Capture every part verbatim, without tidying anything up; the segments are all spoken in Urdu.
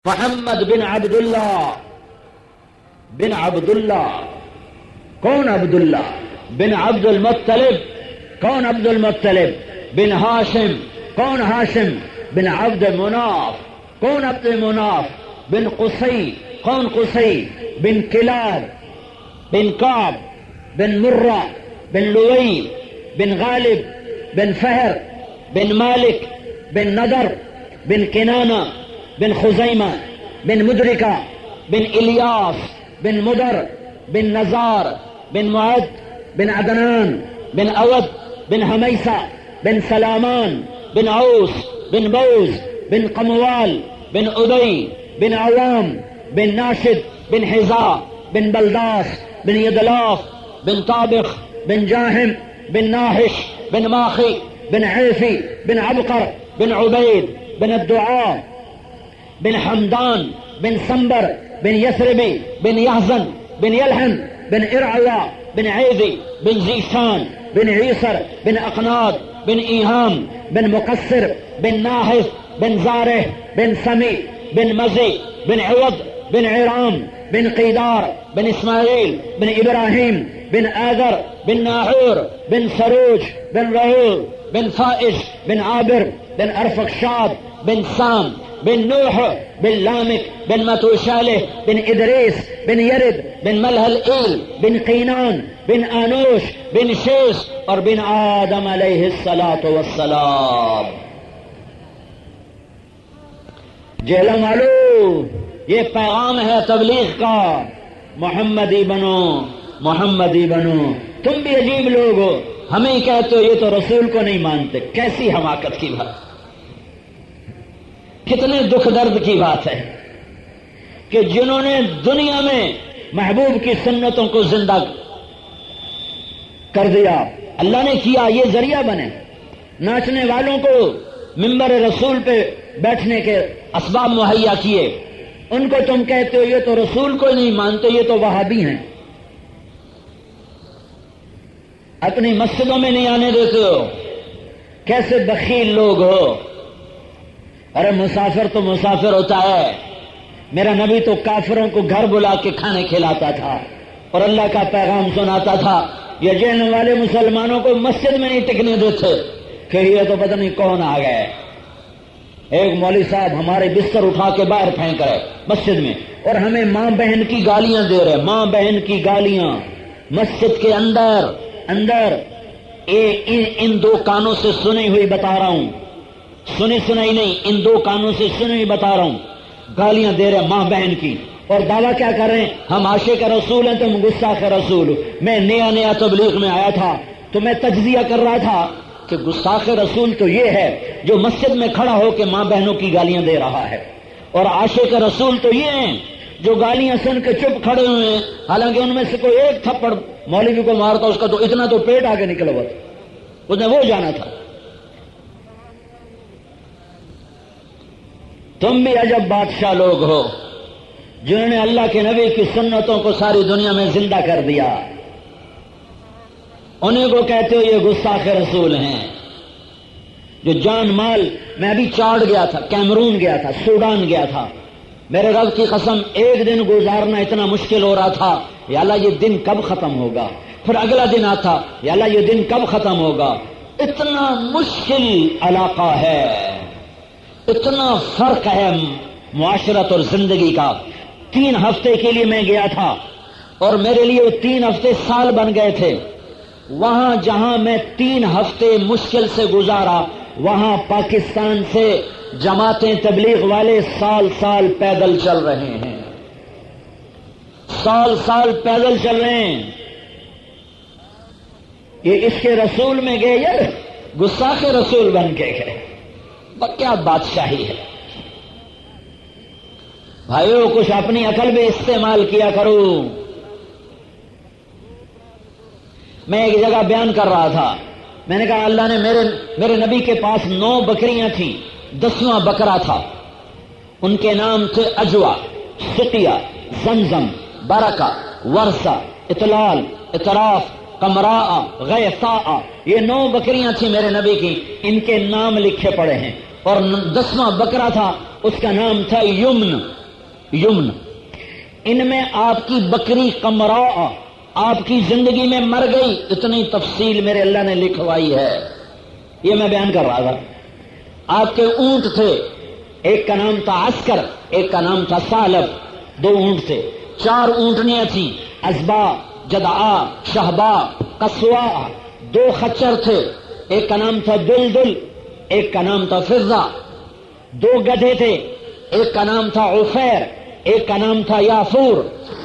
محمد بن عبداللہ بن عبداللہ کون عبداللہ بن عبد المطلب کون عبد المطلب بن ہاشم کون ہاشم بن عبد مناف کون عبد مناف بن قصی کون قصی بن کلاب بن کعب بن مرہ بن لوئی بن غالب بن فہر بن مالک بن نضر بن کنانہ بن خزیمہ بن مدرکہ بن الیاس بن مدر بن نزار بن معد بن عدنان بن اود بن حمیسہ بن سلامان بن عوس بن بوز بن قموال بن ادی بن عوام بن ناشد بن حذاء بن بلداس بن یدلاف بن طابخ بن جاہم بن ناحش بن ماخی بن عیفی بن عبقر بن عبید بن الدعاء بن حمدان بن سنبر بن يثربي بن يحزن بن يلحم بن إرعيا بن عيذي بن زيشان بن عيسر بن أقناد بن إيهام بن مقصر بن ناحف بن زاره بن سمي بن مزي بن عوض بن عرام بن قيدار بن إسماعيل بن إبراهيم بن آذر بن ناحور بن سروج بن رهيل بن فائش بن عابر بن أرفخشاد بن سام بن نوح بن لامك بن متوشالح بن إدريس بن يرد بن ملهل إيل بن قينان بن آنوش بن شيس اور بن آدم علیہ الصلاۃ والسلام. جہلم والو یہ پیغام ہے تبلیغ کا، محمدی بنو محمدی بنو. تم بھی عجیب لوگ ہو، ہمیں کہتے ہو یہ تو رسول کو نہیں مانتے. کیسی حماقت کی بات، کتنے دکھ درد کی بات ہے کہ جنہوں نے دنیا میں محبوب کی سنتوں کو زندہ کر دیا، اللہ نے کیا یہ ذریعہ بنے. ناچنے والوں کو منبر رسول پہ بیٹھنے کے اسباب مہیا کیے، ان کو تم کہتے ہو یہ تو رسول کو نہیں مانتے، یہ تو وہابی ہیں. اپنی مسجدوں میں نہیں آنے دیتے ہو. کیسے بخیل لوگ ہو. ارے مسافر تو مسافر ہوتا ہے. میرا نبی تو کافروں کو گھر بلا کے کھانے کھلاتا تھا اور اللہ کا پیغام سناتا تھا. یہ جیلنے والے مسلمانوں کو مسجد میں نہیں ٹکنے دیتے کہ یہ تو پتہ نہیں کون آ گئے. ایک مولوی صاحب ہمارے بستر اٹھا کے باہر پھینک رہے مسجد میں اور ہمیں ماں بہن کی گالیاں دے رہے. ماں بہن کی گالیاں مسجد کے اندر اندر اے ان, ان دو کانوں سے سنی ہوئی بتا رہا ہوں، سنی سنائی نہیں، ان دو کانوں سے سنی ہوئی بتا رہا ہوں. گالیاں دے رہے ماں بہن کی اور دعویٰ کیا کر رہے ہیں ہم عاشق رسول ہیں، تم گستاخ رسول. میں نیا نیا تبلیغ میں آیا تھا تو میں تجزیہ کر رہا تھا کہ گستاخ رسول تو یہ ہے جو مسجد میں کھڑا ہو کے ماں بہنوں کی گالیاں دے رہا ہے، اور عاشق رسول تو یہ ہیں جو گالیاں سن کے چپ کھڑے ہوئے ہیں، حالانکہ ان میں سے کوئی ایک تھپڑ مولوی کو مارتا اس کا تو اتنا تو پیٹ آگے نکلا ہوا تھا، اس نے وہ جانا تھا. تم بھی عجب بادشاہ لوگ ہو جنہوں نے اللہ کے نبی کی سنتوں کو ساری دنیا میں زندہ کر دیا. انہیں کو کہتے ہو یہ گستاخ رسول ہیں جو جان مال. میں ابھی چاڑ گیا تھا، کیمرون گیا تھا، سوڈان گیا تھا. میرے رب کی قسم ایک دن گزارنا اتنا مشکل ہو رہا تھا، یا اللہ یہ دن کب ختم ہوگا. پھر اگلا دن آتا، یا اللہ یہ دن کب ختم ہوگا. اتنا مشکل علاقہ ہے، اتنا فرق ہے معاشرت اور زندگی کا. تین ہفتے کے لیے میں گیا تھا اور میرے لیے وہ تین ہفتے سال بن گئے تھے. وہاں جہاں میں تین ہفتے مشکل سے گزارا وہاں پاکستان سے جماعتیں تبلیغ والے سال سال پیدل چل رہے ہیں، سال سال پیدل چل رہے ہیں. یہ اس کے رسول میں گئے یا گستاخ رسول بن کے گئے. کیا بادشاہی ہے بھائیو. کچھ اپنی عقل بھی استعمال کیا کرو. میں ایک جگہ بیان کر رہا تھا، میں نے کہا اللہ نے میرے میرے نبی کے پاس نو بکریاں تھیں، دسواں بکرا تھا. ان کے نام تھے اجوا، سقیہ، زمزم، برکہ، ورثہ، اطلال، اطراف، قمراء، غیثاء. یہ نو بکریاں تھیں میرے نبی کی، ان کے نام لکھے پڑے ہیں. اور دسواں بکرا تھا اس کا نام تھا یمن یمن ان میں آپ کی بکری قمراء آپ کی زندگی میں مر گئی. اتنی تفصیل میرے اللہ نے لکھوائی ہے, یہ میں بیان کر رہا تھا. آپ کے اونٹ تھے, ایک کا نام تھا عسکر, ایک کا نام تھا سالب, دو اونٹ تھے. چار اونٹنیاں تھیں, ازبا, جدعا, شہبا, قصوا. دو خچر تھے, ایک کا نام تھا دلدل, ایک کا نام تھا فضہ. دو گدھے تھے, ایک کا نام تھا عفیر, ایک کا نام تھا یافور.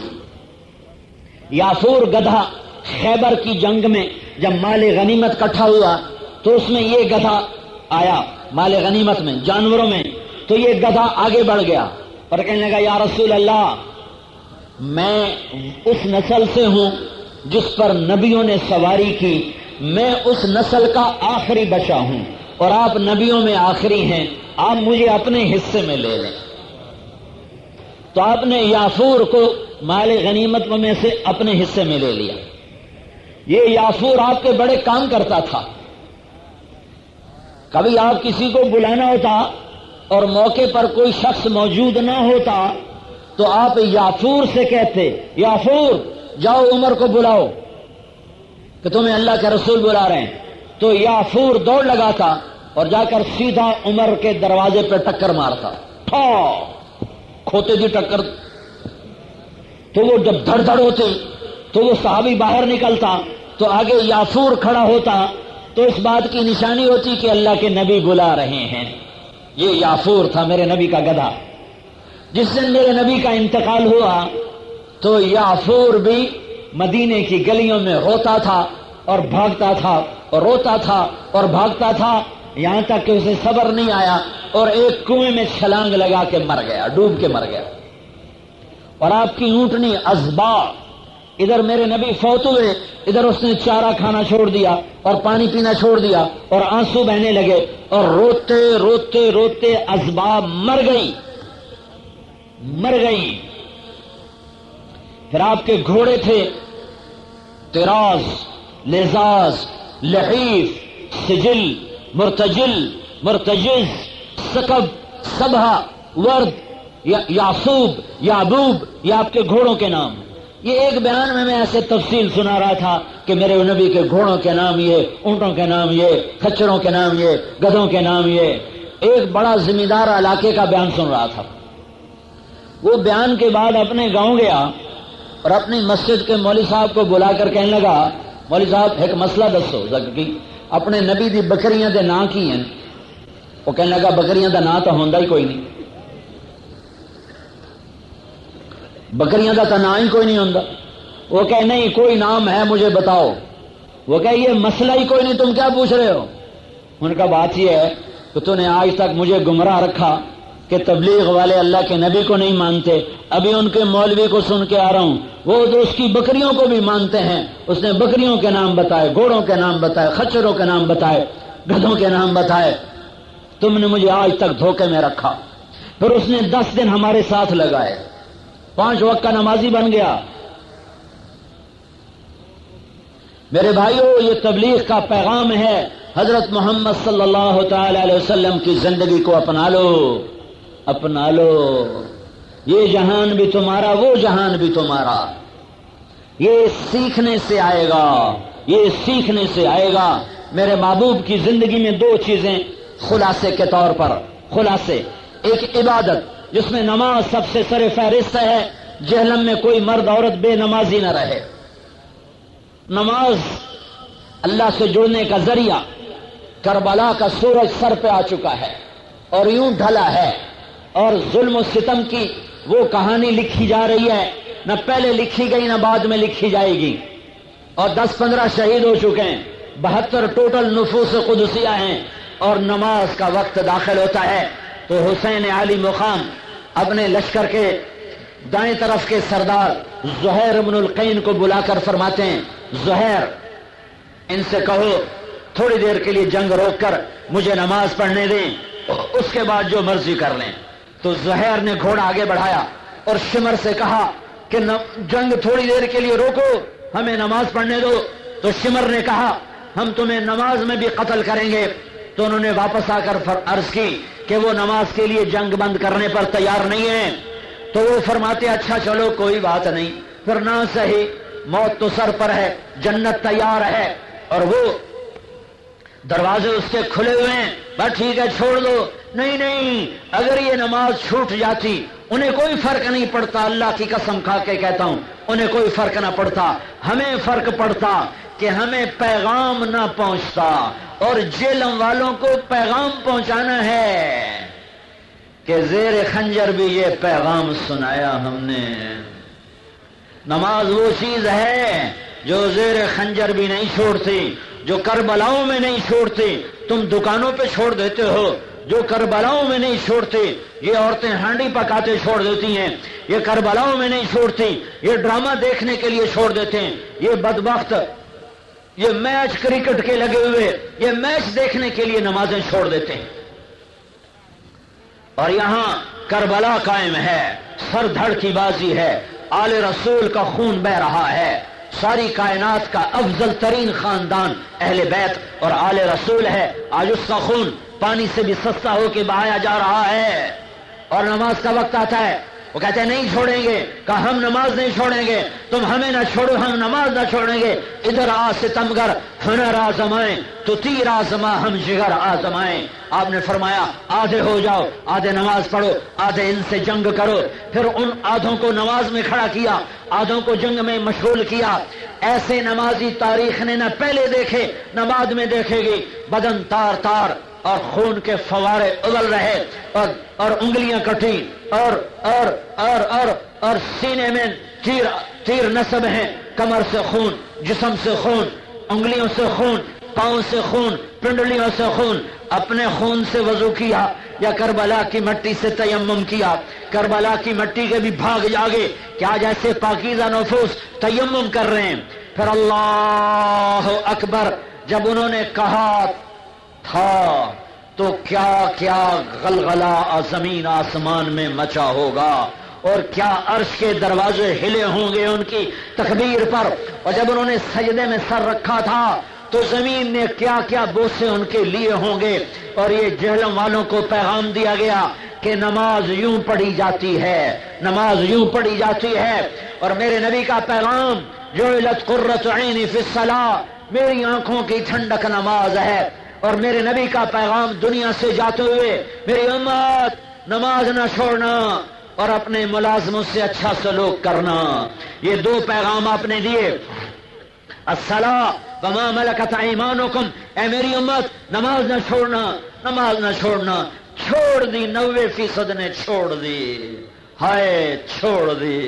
یافور گدھا خیبر کی جنگ میں جب مال غنیمت کٹھا ہوا تو اس میں یہ گدھا آیا مال غنیمت میں, جانوروں میں. تو یہ گدھا آگے بڑھ گیا اور کہنے لگا یا رسول اللہ, میں اس نسل سے ہوں جس پر نبیوں نے سواری کی, میں اس نسل کا آخری بچہ ہوں اور آپ نبیوں میں آخری ہیں, آپ مجھے اپنے حصے میں لے لیں. تو آپ نے یافور کو مال غنیمت میں سے اپنے حصے میں لے لیا. یہ یافور آپ کے بڑے کام کرتا تھا. کبھی آپ کسی کو بلانا ہوتا اور موقع پر کوئی شخص موجود نہ ہوتا تو آپ یافور سے کہتے, یافور جاؤ عمر کو بلاؤ کہ تمہیں اللہ کے رسول بلا رہے ہیں. تو یافور دوڑ لگاتا اور جا کر سیدھا عمر کے دروازے پہ ٹکر مارتا, ٹھا کھوتے دی ٹکر. تو وہ جب دھڑ دھڑ ہوتے تو وہ صحابی باہر نکلتا تو آگے یافور کھڑا ہوتا, تو اس بات کی نشانی ہوتی کہ اللہ کے نبی بلا رہے ہیں. یہ یافور تھا میرے نبی کا گدھا. جس دن میرے نبی کا انتقال ہوا تو یافور بھی مدینے کی گلیوں میں روتا تھا اور بھاگتا تھا اور روتا تھا اور بھاگتا تھا, یہاں تک کہ اسے صبر نہیں آیا اور ایک کنویں میں چھلانگ لگا کے مر گیا, ڈوب کے مر گیا. اور آپ کی اونٹنی ازبا, ادھر میرے نبی فوت ہوئے, ادھر اس نے چارہ کھانا چھوڑ دیا اور پانی پینا چھوڑ دیا اور آنسو بہنے لگے اور روتے روتے روتے ازبا مر گئی مر گئی. پھر آپ کے گھوڑے تھے تراز, لزاز, لحیف, سجل, مرتجل, مرتجز, سکب, سبھا, ورد, یاسوب, یابوب, یہ آپ کے گھوڑوں کے نام. یہ ایک بیان میں میں ایسے تفصیل سنا رہا تھا کہ میرے نبی کے گھوڑوں کے نام یہ, اونٹوں کے نام یہ, کھچروں کے نام یہ, گدھوں کے نام یہ. ایک بڑا ذمہ دار علاقے کا بیان سن رہا تھا. وہ بیان کے بعد اپنے گاؤں گیا اور اپنی مسجد کے مولوی صاحب کو بلا کر کہنے لگا, مولوی صاحب ایک مسئلہ دسو کہ اپنے نبی دی بکریاں دے نام کی ہیں. وہ کہنے لگا بکریاں دا نام تو ہوندا ہی کوئی نہیں, بکریاں دا تو نام ہی کوئی نہیں ہوندا. وہ کہے نہیں کوئی نام ہے مجھے بتاؤ. وہ کہے یہ مسئلہ ہی کوئی نہیں, تم کیا پوچھ رہے ہو. ان کا بات یہ ہے کہ تو نے آج تک مجھے گمراہ رکھا کہ تبلیغ والے اللہ کے نبی کو نہیں مانتے. ابھی ان کے مولوی کو سن کے آ رہا ہوں, وہ تو اس کی بکریوں کو بھی مانتے ہیں. اس نے بکریوں کے نام بتائے, گھوڑوں کے نام بتائے, خچروں کے نام بتائے, گدھوں کے نام بتائے. تم نے مجھے آج تک دھوکے میں رکھا. پھر اس نے دس دن ہمارے ساتھ لگائے, پانچ وقت کا نمازی بن گیا. میرے بھائیوں, یہ تبلیغ کا پیغام ہے, حضرت محمد صلی اللہ تعالی علیہ وسلم کی زندگی کو اپنا لو, اپنا لو. یہ جہان بھی تمہارا, وہ جہان بھی تمہارا. یہ سیکھنے سے آئے گا, یہ سیکھنے سے آئے گا. میرے محبوب کی زندگی میں دو چیزیں خلاصے کے طور پر, خلاصے. ایک عبادت جس میں نماز سب سے سر فہرست ہے, جہنم میں کوئی مرد عورت بے نمازی نہ رہے. نماز اللہ سے جڑنے کا ذریعہ. کربلا کا سورج سر پہ آ چکا ہے اور یوں ڈھلا ہے, اور ظلم و ستم کی وہ کہانی لکھی جا رہی ہے, نہ پہلے لکھی گئی نہ بعد میں لکھی جائے گی. اور دس پندرہ شہید ہو چکے ہیں, بہتر ٹوٹل نفوس قدسیہ ہیں, اور نماز کا وقت داخل ہوتا ہے تو حسین علی مقام اپنے لشکر کے دائیں طرف کے سردار زہیر بن القین کو بلا کر فرماتے ہیں, زہیر ان سے کہو تھوڑی دیر کے لیے جنگ روک کر مجھے نماز پڑھنے دیں, اس کے بعد جو مرضی کر لیں. تو زہیر نے گھوڑا آگے بڑھایا اور شمر سے کہا کہ جنگ تھوڑی دیر کے لیے روکو, ہمیں نماز پڑھنے دو. تو شمر نے کہا ہم تمہیں نماز میں بھی قتل کریں گے. تو انہوں نے واپس آ کر عرض کی کہ وہ نماز کے لیے جنگ بند کرنے پر تیار نہیں ہیں، تو وہ فرماتے اچھا چلو کوئی بات نہیں، پھر نہ صحیح، موت تو سر پر ہے، جنت تیار ہے اور وہ دروازے اس کے کھلے ہوئے ہیں، بس ٹھیک ہے چھوڑ دو۔ نہیں نہیں، اگر یہ نماز چھوٹ جاتی انہیں کوئی فرق نہیں پڑتا، اللہ کی قسم کھا کے کہتا ہوں انہیں کوئی فرق نہ پڑتا، ہمیں فرق پڑتا کہ ہمیں پیغام نہ پہنچتا، اور جیلم والوں کو پیغام پہنچانا ہے کہ زیر خنجر بھی یہ پیغام سنایا ہم نے۔ نماز وہ چیز ہے جو زیر خنجر بھی نہیں چھوڑتی، جو کربلاؤں میں نہیں چھوڑتی، تم دکانوں پہ چھوڑ دیتے ہو، جو کربلاؤں میں نہیں چھوڑتی، یہ عورتیں ہانڈی پکاتے چھوڑ دیتی ہیں، یہ کربلاؤں میں نہیں چھوڑتی، یہ ڈرامہ دیکھنے کے لیے چھوڑ دیتے ہیں، یہ بدبخت یہ میچ کرکٹ کے لگے ہوئے یہ میچ دیکھنے کے لیے نمازیں چھوڑ دیتے ہیں، اور یہاں کربلا قائم ہے، سر دھڑ کی بازی ہے، آل رسول کا خون بہ رہا ہے، ساری کائنات کا افضل ترین خاندان اہل بیت اور آل رسول ہے، آج اس کا خون پانی سے بھی سستا ہو کے بہایا جا رہا ہے، اور نماز کا وقت آتا ہے وہ کہتے ہیں نہیں چھوڑیں گے، کہا ہم نماز نہیں چھوڑیں گے، تم ہمیں نہ چھوڑو ہم نماز نہ چھوڑیں گے، ادھر آ ستمگر ہنر آزمائیں تو تیر آزما ہم جگر آزمائیں۔ آپ نے فرمایا آدھے ہو جاؤ، آدھے نماز پڑھو، آدھے ان سے جنگ کرو، پھر ان آدھوں کو نماز میں کھڑا کیا، آدھوں کو جنگ میں مشغول کیا۔ ایسے نمازی تاریخ نے نہ پہلے دیکھے نہ بعد میں دیکھے گی، بدن تار تار اور خون کے فوارے ابل رہے، اور اور انگلیاں کٹی، اور اور اور اور اور سینے میں تیر تیر نصب ہیں، کمر سے خون، جسم سے خون، انگلیوں سے خون، پاؤں سے خون، پنڈلیوں سے خون۔ اپنے خون سے وضو کیا یا کربلا کی مٹی سے تیمم کیا؟ کربلا کی مٹی کے بھی بھاگ جاگے کہ آج ایسے پاکیزہ نفوس تیمم کر رہے ہیں۔ پھر اللہ اکبر جب انہوں نے کہا تھا تو کیا کیا غلغلہ زمین آسمان میں مچا ہوگا، اور کیا عرش کے دروازے ہلے ہوں گے ان کی تکبیر پر، اور جب انہوں نے سجدے میں سر رکھا تھا تو زمین نے کیا کیا بوسے ان کے لیے ہوں گے۔ اور یہ جہلم والوں کو پیغام دیا گیا کہ نماز یوں پڑھی جاتی ہے، نماز یوں پڑھی جاتی ہے، اور میرے نبی کا پیغام جعلت قرۃ عینی فی الصلاۃ، میری آنکھوں کی ٹھنڈک نماز ہے۔ اور میرے نبی کا پیغام دنیا سے جاتے ہوئے میری امت نماز نہ چھوڑنا اور اپنے ملازموں سے اچھا سلوک کرنا، یہ دو پیغام آپ نے دیے۔ الصلاۃ وما ملکت ایمانکم، اے میری امت نماز نہ چھوڑنا، نماز نہ چھوڑنا۔ چھوڑ دی، نوے فیصد نے چھوڑ دی، ہائے چھوڑ دی۔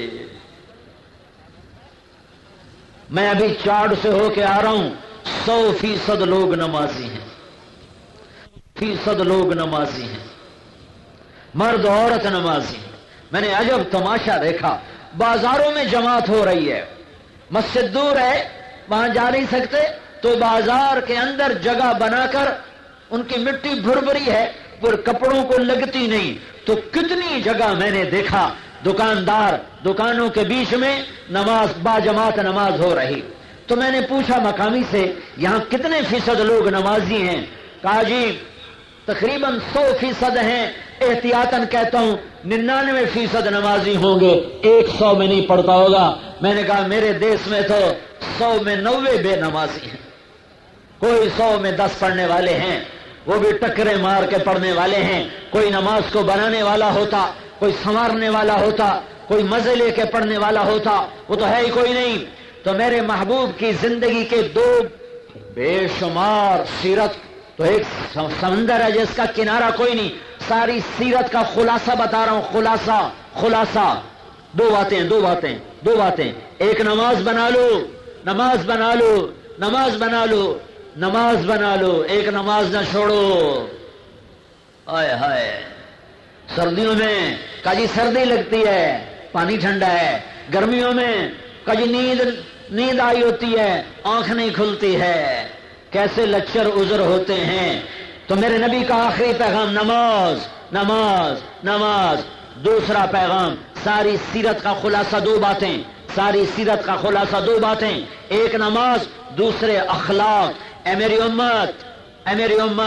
میں ابھی چاڑ سے ہو کے آ رہا ہوں، سو فیصد لوگ نمازی ہیں، فیصد لوگ نمازی ہیں، مرد عورت نمازی ہیں۔ میں نے عجب تماشا دیکھا، بازاروں میں جماعت ہو رہی ہے، مسجد دور ہے وہاں جا نہیں سکتے تو بازار کے اندر جگہ بنا کر ان کی مٹی بھربری ہے، پر کپڑوں کو لگتی نہیں، تو کتنی جگہ میں نے دیکھا دکاندار دکانوں کے بیچ میں نماز با جماعت نماز ہو رہی۔ تو میں نے پوچھا مقامی سے یہاں کتنے فیصد لوگ نمازی ہیں؟ کہا جی تقریباً سو فیصد ہیں، احتیاطاً کہتا ہوں ننانوے فیصد نمازی ہوں گے، ایک سو میں نہیں پڑھتا ہوگا۔ میں نے کہا میرے دیس میں تو سو میں نوے بے نمازی ہیں، کوئی سو میں دس پڑھنے والے ہیں، وہ بھی ٹکرے مار کے پڑھنے والے ہیں۔ کوئی نماز کو بنانے والا ہوتا، کوئی سنوارنے والا ہوتا، کوئی مزے لے کے پڑھنے والا ہوتا، وہ تو ہے ہی کوئی نہیں۔ تو میرے محبوب کی زندگی کے دو بے شمار سیرت تو ایک سمندر ہے جس کا کنارہ کوئی نہیں، ساری سیرت کا خلاصہ بتا رہا ہوں، خلاصہ خلاصہ دو باتیں دو باتیں دو باتیں ایک نماز بنا لو، نماز بنا لو، نماز بنا لو، نماز بنا لو، ایک نماز نہ چھوڑو۔ ہائے ہائے سردیوں میں کاجی سردی لگتی ہے پانی ٹھنڈا ہے، گرمیوں میں کاجی نیند نیند آئی ہوتی ہے آنکھ نہیں کھلتی ہے، کیسے لچر عذر ہوتے ہیں۔ تو میرے نبی کا آخری پیغام نماز نماز نماز۔ دوسرا پیغام ساری سیرت کا خلاصہ دو باتیں، ساری سیرت کا خلاصہ دو باتیں، ایک نماز دوسرے اخلاق۔ اے میری امت اے میری امت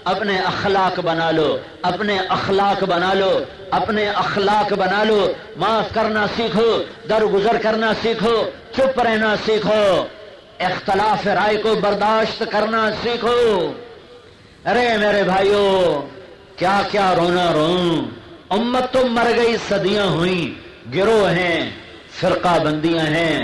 اپنے اخلاق بنا لو، اپنے اخلاق بنا لو، اپنے اخلاق بنا لو، معاف کرنا سیکھو، درگزر کرنا سیکھو، چپ رہنا سیکھو، اختلاف رائے کو برداشت کرنا سیکھو۔ ارے میرے بھائیو، کیا کیا رونا رون، امت تو مر گئی، صدیاں ہوئیں، گروہ ہیں، فرقہ بندیاں ہیں،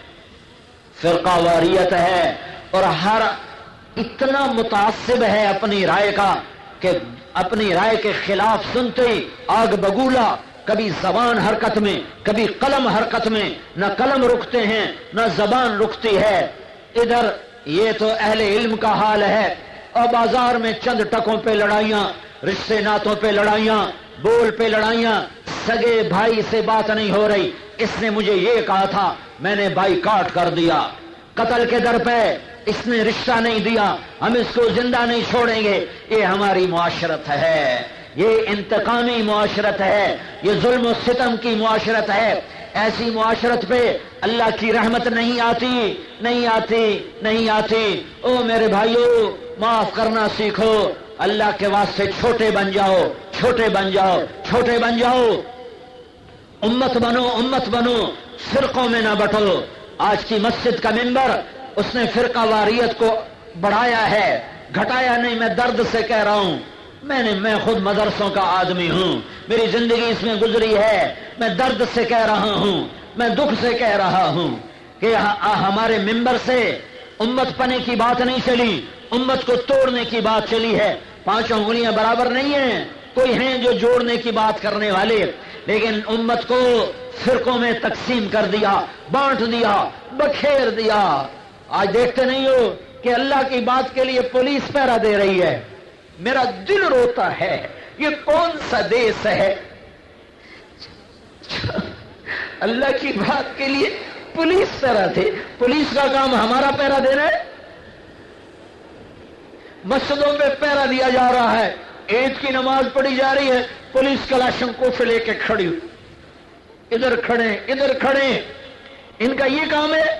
فرقہ واریت ہے، اور ہر اتنا متعصب ہے اپنی رائے کا کہ اپنی رائے کے خلاف سنتے ہی آگ بگولا، کبھی زبان حرکت میں، کبھی قلم حرکت میں، نہ قلم رکتے ہیں نہ زبان رکتی ہے۔ ادھر یہ تو اہل علم کا حال ہے، اور بازار میں چند ٹکوں پہ لڑائیاں، رشتے ناتوں پہ لڑائیاں، بول پہ لڑائیاں، سگے بھائی سے بات نہیں ہو رہی، اس نے مجھے یہ کہا تھا، میں نے بائی کاٹ کر دیا، قتل کے در پہ، اس نے رشتہ نہیں دیا، ہم اس کو زندہ نہیں چھوڑیں گے۔ یہ ہماری معاشرت ہے، یہ انتقامی معاشرت ہے، یہ ظلم و ستم کی معاشرت ہے۔ ایسی معاشرت پہ اللہ کی رحمت نہیں آتی، نہیں آتی، نہیں آتی۔ او میرے بھائیو، معاف کرنا سیکھو، اللہ کے واسطے چھوٹے بن جاؤ، چھوٹے بن جاؤ، چھوٹے بن جاؤ، امت بنو، امت بنو، فرقوں میں نہ بٹو۔ آج کی مسجد کا ممبر، اس نے فرقہ واریت کو بڑھایا ہے، گھٹایا نہیں، میں درد سے کہہ رہا ہوں، میں نے میں خود مدرسوں کا آدمی ہوں، میری زندگی اس میں گزری ہے، میں درد سے کہہ رہا ہوں، میں دکھ سے کہہ رہا ہوں کہ ہمارے ممبر سے امت پنے کی بات نہیں چلی، امت کو توڑنے کی بات چلی ہے۔ پانچوں انگلیاں برابر نہیں ہیں، کوئی ہیں جو جوڑنے کی بات کرنے والے، لیکن امت کو فرقوں میں تقسیم کر دیا، بانٹ دیا، بکھیر دیا۔ آج دیکھتے نہیں ہو کہ اللہ کی بات کے لیے پولیس پہرا دے رہی ہے، میرا دل روتا ہے، یہ کون سا دیس ہے؟ اللہ کی بات کے لیے پولیس پہرا دے، پولیس کا کام ہمارا پہرا دینا ہے؟ مسجدوں پہ پہرا دیا جا رہا ہے، عید کی نماز پڑھی جا رہی ہے، پولیس کلاشن کوف لے کے کھڑی، ادھر کھڑے ادھر کھڑے، ان کا یہ کام ہے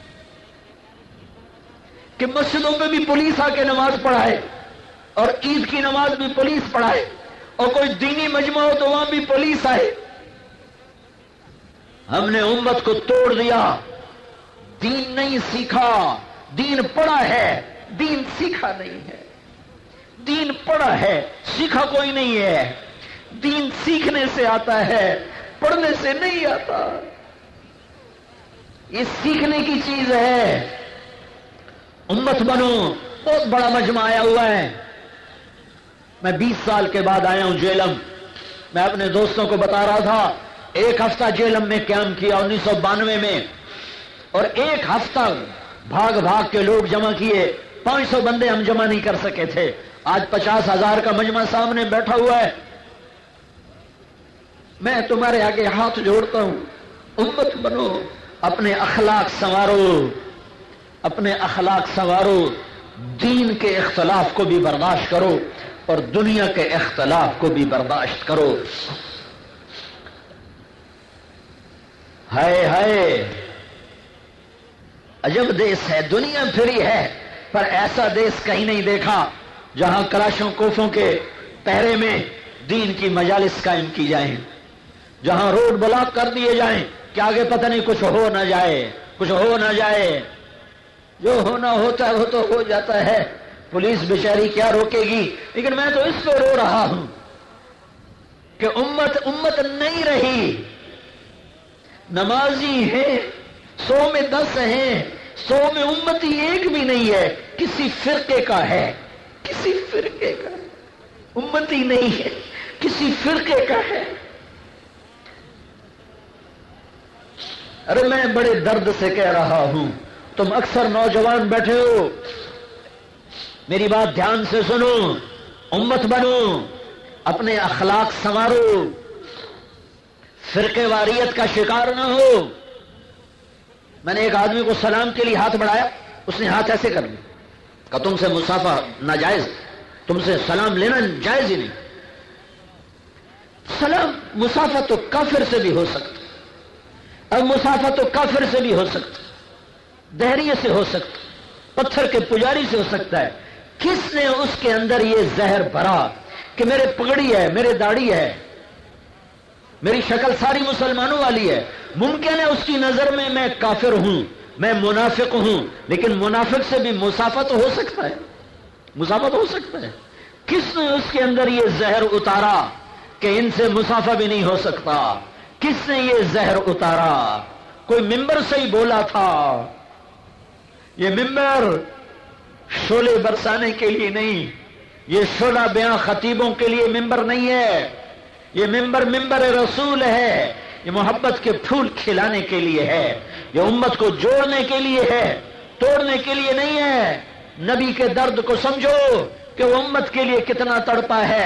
کہ مسجدوں پہ بھی پولیس آ کے نماز پڑھائے، اور عید کی نماز بھی پولیس پڑھائے، اور کوئی دینی مجمع ہو تو وہاں بھی پولیس آئے۔ ہم نے امت کو توڑ دیا، دین نہیں سیکھا، دین پڑھا ہے، دین سیکھا نہیں ہے، دین پڑھا ہے، سیکھا کوئی نہیں ہے، دین سیکھنے سے آتا ہے، پڑھنے سے نہیں آتا، یہ سیکھنے کی چیز ہے۔ امت بنو، بہت بڑا مجمع آیا ہوا ہے، میں بیس سال کے بعد آیا ہوں جیلم، میں اپنے دوستوں کو بتا رہا تھا، ایک ہفتہ جیلم میں قیام کیا انیس سو بانوے میں، اور ایک ہفتہ بھاگ بھاگ کے لوگ جمع کیے، پانچ سو بندے ہم جمع نہیں کر سکے تھے، آج پچاس ہزار کا مجمع سامنے بیٹھا ہوا ہے۔ میں تمہارے آگے ہاتھ جوڑتا ہوں، امت بنو، اپنے اخلاق سنوارو، اپنے اخلاق سنوارو، دین کے اختلاف کو بھی برداشت کرو اور دنیا کے اختلاف کو بھی برداشت کرو۔ ہائے ہائے، عجب دیس ہے، دنیا پھری ہے پر ایسا دیس کہیں نہیں دیکھا جہاں کلاشوں کوفوں کے پہرے میں دین کی مجالس قائم کی جائیں، جہاں روڈ بلاک کر دیے جائیں کہ آگے پتہ نہیں کچھ ہو نہ جائے، کچھ ہو نہ جائے، جو ہونا ہوتا ہے وہ تو ہو جاتا ہے، پولیس بیچاری کیا روکے گی۔ لیکن میں تو اس پہ رو رہا ہوں کہ امت امت نہیں رہی، نمازی ہیں سو میں دس ہیں، سو میں امتی ایک بھی نہیں ہے، کسی فرقے کا ہے، کسی فرقے کا، امتی نہیں ہے، کسی فرقے کا ہے۔ ارے میں بڑے درد سے کہہ رہا ہوں، تم اکثر نوجوان بیٹھے ہو، میری بات دھیان سے سنو، امت بنو، اپنے اخلاق سنوارو، فرقے واریت کا شکار نہ ہو۔ میں نے ایک آدمی کو سلام کے لیے ہاتھ بڑھایا، اس نے ہاتھ ایسے کر دیا، کہ تم سے مسافہ ناجائز، تم سے سلام لینا جائز ہی نہیں۔ سلام مسافہ تو کافر سے بھی ہو سکتا، اب مسافہ تو کافر سے بھی ہو سکتا، دہریے سے ہو سکتا، پتھر کے پجاری سے ہو سکتا ہے، کس نے اس کے اندر یہ زہر بھرا کہ میرے پگڑی ہے، میرے داڑھی ہے، میری شکل ساری مسلمانوں والی ہے، ممکن ہے اس کی نظر میں میں کافر ہوں، میں منافق ہوں، لیکن منافق سے بھی مسافہ تو ہو سکتا ہے، مسافہ تو ہو سکتا ہے۔ کس نے اس کے اندر یہ زہر اتارا کہ ان سے مسافہ بھی نہیں ہو سکتا؟ کس نے یہ زہر اتارا؟ کوئی ممبر سے ہی بولا تھا۔ یہ ممبر شعلے برسانے کے لیے نہیں، یہ شعلہ بیاں خطیبوں کے لیے ممبر نہیں ہے، یہ ممبر ممبر رسول ہے، یہ محبت کے پھول کھلانے کے لیے ہے، یہ امت کو جوڑنے کے لیے ہے، توڑنے کے لیے نہیں ہے۔ نبی کے درد کو سمجھو کہ وہ امت کے لیے کتنا تڑپا ہے۔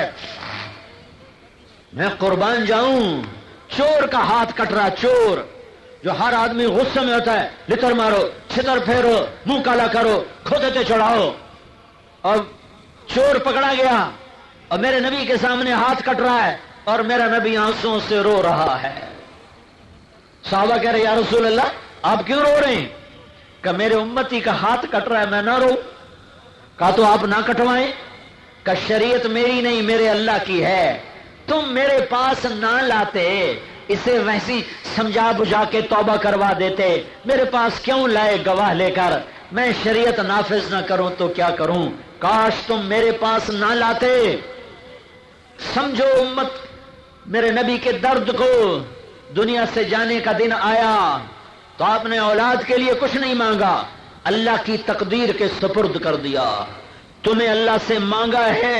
میں قربان جاؤں، چور کا ہاتھ کٹ رہا، چور جو ہر آدمی غصے میں ہوتا ہے، لتر مارو، چھتر پھیرو، منہ کالا کرو، کھودتے چڑھاؤ، اور چور پکڑا گیا اور میرے نبی کے سامنے ہاتھ کٹ رہا ہے اور میرا نبی آنسوں سے رو رہا ہے۔ صحابہ کہہ رہے یا رسول اللہ آپ کیوں رو رہے ہیں؟ کہ میرے امتی کا ہاتھ کٹ رہا ہے، میں نہ رو۔ کہا تو آپ نہ کٹوائیں، کہ شریعت میری نہیں میرے اللہ کی ہے، تم میرے پاس نہ لاتے، اسے ویسی سمجھا بجھا کے توبہ کروا دیتے، میرے پاس کیوں لائے گواہ لے کر؟ میں شریعت نافذ نہ کروں تو کیا کروں؟ کاش تم میرے پاس نہ لاتے۔ سمجھو امت میرے نبی کے درد کو، دنیا سے جانے کا دن آیا تو آپ نے اولاد کے لیے کچھ نہیں مانگا، اللہ کی تقدیر کے سپرد کر دیا۔ تمہیں اللہ سے مانگا ہے،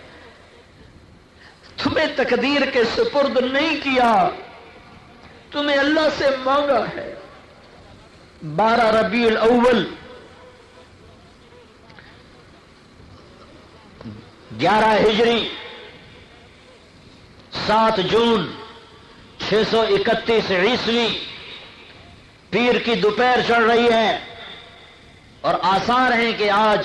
تمہیں تقدیر کے سپرد نہیں کیا، تمہیں اللہ سے مانگا ہے۔ بارہ ربیع الاول گیارہ ہجری سات جون چھ سو اکتیس عیسوی، پیر کی دوپہر چڑھ رہی ہے اور آثار ہیں کہ آج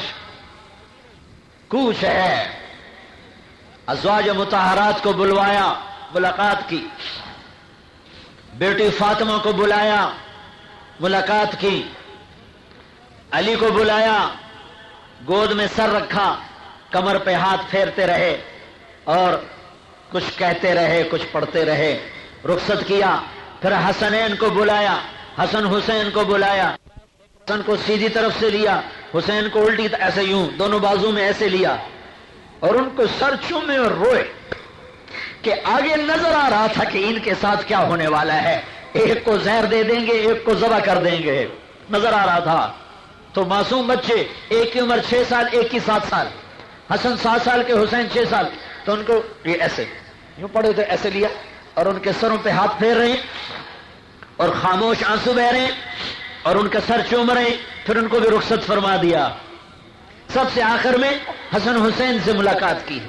کوچ ہے۔ ازواج مطہرات کو بلوایا، ملاقات کی، بیٹی فاطمہ کو بلایا، ملاقات کی، علی کو بلایا، گود میں سر رکھا، کمر پہ ہاتھ پھیرتے رہے اور کچھ کہتے رہے، کچھ پڑھتے رہے، رخصت کیا۔ پھر حسنین کو بلایا، حسن حسین کو بلایا، حسن کو سیدھی طرف سے لیا، حسین کو الٹی ایسے یوں دونوں بازو میں ایسے لیا اور ان کو سر چومے اور روئے کہ آگے نظر آ رہا تھا کہ ان کے ساتھ کیا ہونے والا ہے، ایک کو زہر دے دیں گے، ایک کو ذبح کر دیں گے، نظر آ رہا تھا۔ تو معصوم بچے، ایک کی عمر چھ سال، ایک کی سات سال، حسن سات سال کے، حسین چھ سال، تو ان کو یہ ایسے یوں پڑے تو ایسے لیا اور ان کے سروں پہ ہاتھ پھیر رہے ہیں اور خاموش آنسو بہ رہے ہیں اور ان کا سر چوم رہے ہیں۔ پھر ان کو بھی رخصت فرما دیا۔ سب سے آخر میں حسن حسین سے ملاقات کی،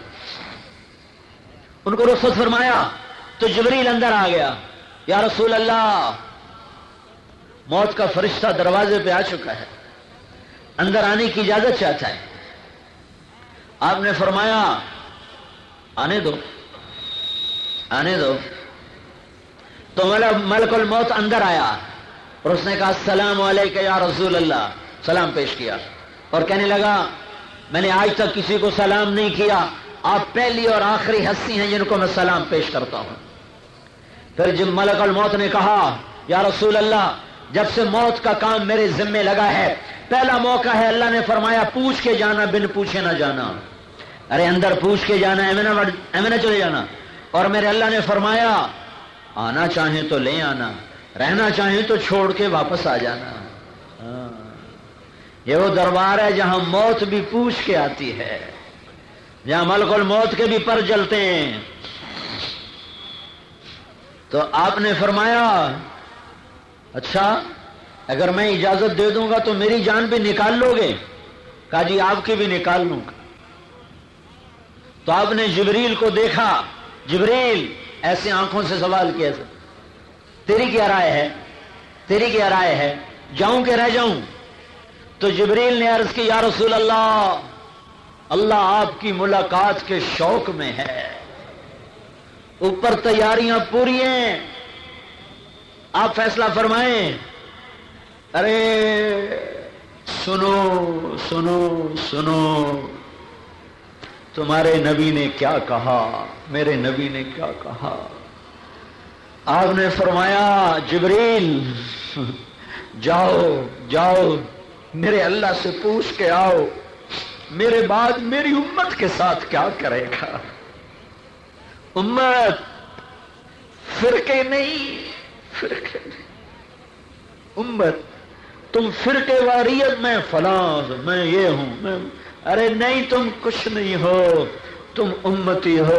ان کو رخصت فرمایا تو جبریل اندر آ گیا، یا رسول اللہ موت کا فرشتہ دروازے پہ آ چکا ہے، اندر آنے کی اجازت چاہتا ہے۔ آپ نے فرمایا آنے دو، آنے دو۔ تو ملک الموت اندر آیا اور اس نے کہا السلام علیکم یا رسول اللہ، سلام پیش کیا اور کہنے لگا میں نے آج تک کسی کو سلام نہیں کیا، آپ پہلی اور آخری ہستی ہیں جن کو میں سلام پیش کرتا ہوں۔ پھر جب ملک الموت نے کہا یا رسول اللہ جب سے موت کا کام میرے ذمے لگا ہے پہلا موقع ہے، اللہ نے فرمایا پوچھ کے جانا، بن پوچھے نہ جانا۔ ارے اندر پوچھ کے جانا، ایمے نہ چلے جانا۔ اور میرے اللہ نے فرمایا آنا چاہیں تو لے آنا، رہنا چاہیں تو چھوڑ کے واپس آ جانا۔ یہ وہ دربار ہے جہاں موت بھی پوچھ کے آتی ہے، جہاں ملک الموت کے بھی پر جلتے ہیں۔ تو آپ نے فرمایا اچھا اگر میں اجازت دے دوں گا تو میری جان بھی نکال لو گے؟ کہا جی آپ کی بھی نکال لوں گا۔ تو آپ نے جبریل کو دیکھا، جبریل ایسے آنکھوں سے سوال کیا، تیری کیا رائے ہے، تیری کیا رائے ہے، جاؤں کہ رہ جاؤں؟ تو جبریل نے عرض کی یا رسول اللہ اللہ آپ کی ملاقات کے شوق میں ہے، اوپر تیاریاں پوری ہیں، آپ فیصلہ فرمائیں۔ ارے سنو سنو سنو، تمہارے نبی نے کیا کہا، میرے نبی نے کیا کہا؟ آپ نے فرمایا جبریل جاؤ جاؤ میرے اللہ سے پوچھ کے آؤ میرے بعد میری امت کے ساتھ کیا کرے گا۔ امت فرقے نہیں، فرقے نہیں، امت تم فرقے واریت میں فلاں میں یہ ہوں میں، ارے نہیں، تم کچھ نہیں ہو، تم امتی ہو۔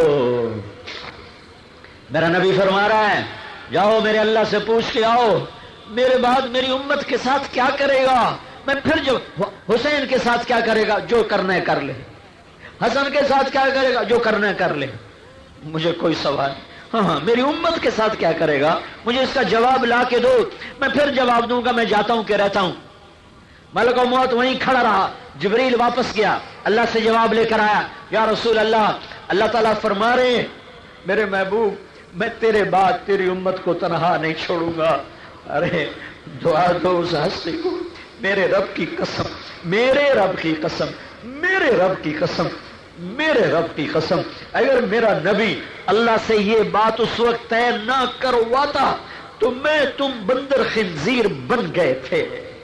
میرا نبی فرما رہا ہے جاؤ میرے اللہ سے پوچھ کے آؤ میرے بعد میری امت کے ساتھ کیا کرے گا۔ میں پھر جو حسین کے ساتھ کیا کرے گا، جو کرنا ہے کر لے، حسن کے ساتھ کیا کرے گا، جو کرنا ہے کر لے، مجھے کوئی سوال نہیں۔ ہاں ہاں میری امت کے ساتھ کیا کرے گا، مجھے اس کا جواب لا کے دو، میں پھر جواب دوں گا۔ میں جاتا ہوں کہ رہتا ہوں۔ ملک الموت وہیں کھڑا رہا، جبریل واپس گیا، اللہ سے جواب لے کر آیا، یا رسول اللہ، اللہ تعالیٰ فرما رہے ہیں میرے محبوب میں تیرے بعد تیری امت کو تنہا نہیں چھوڑوں گا۔ ارے دعا دو اس ہستی کو، میرے رب کی قسم، میرے رب کی قسم، میرے رب کی قسم، میرے رب کی قسم، اگر میرا نبی اللہ سے یہ بات اس وقت طے نہ کرواتا تو میں تم بندر خنزیر بن گئے تھے۔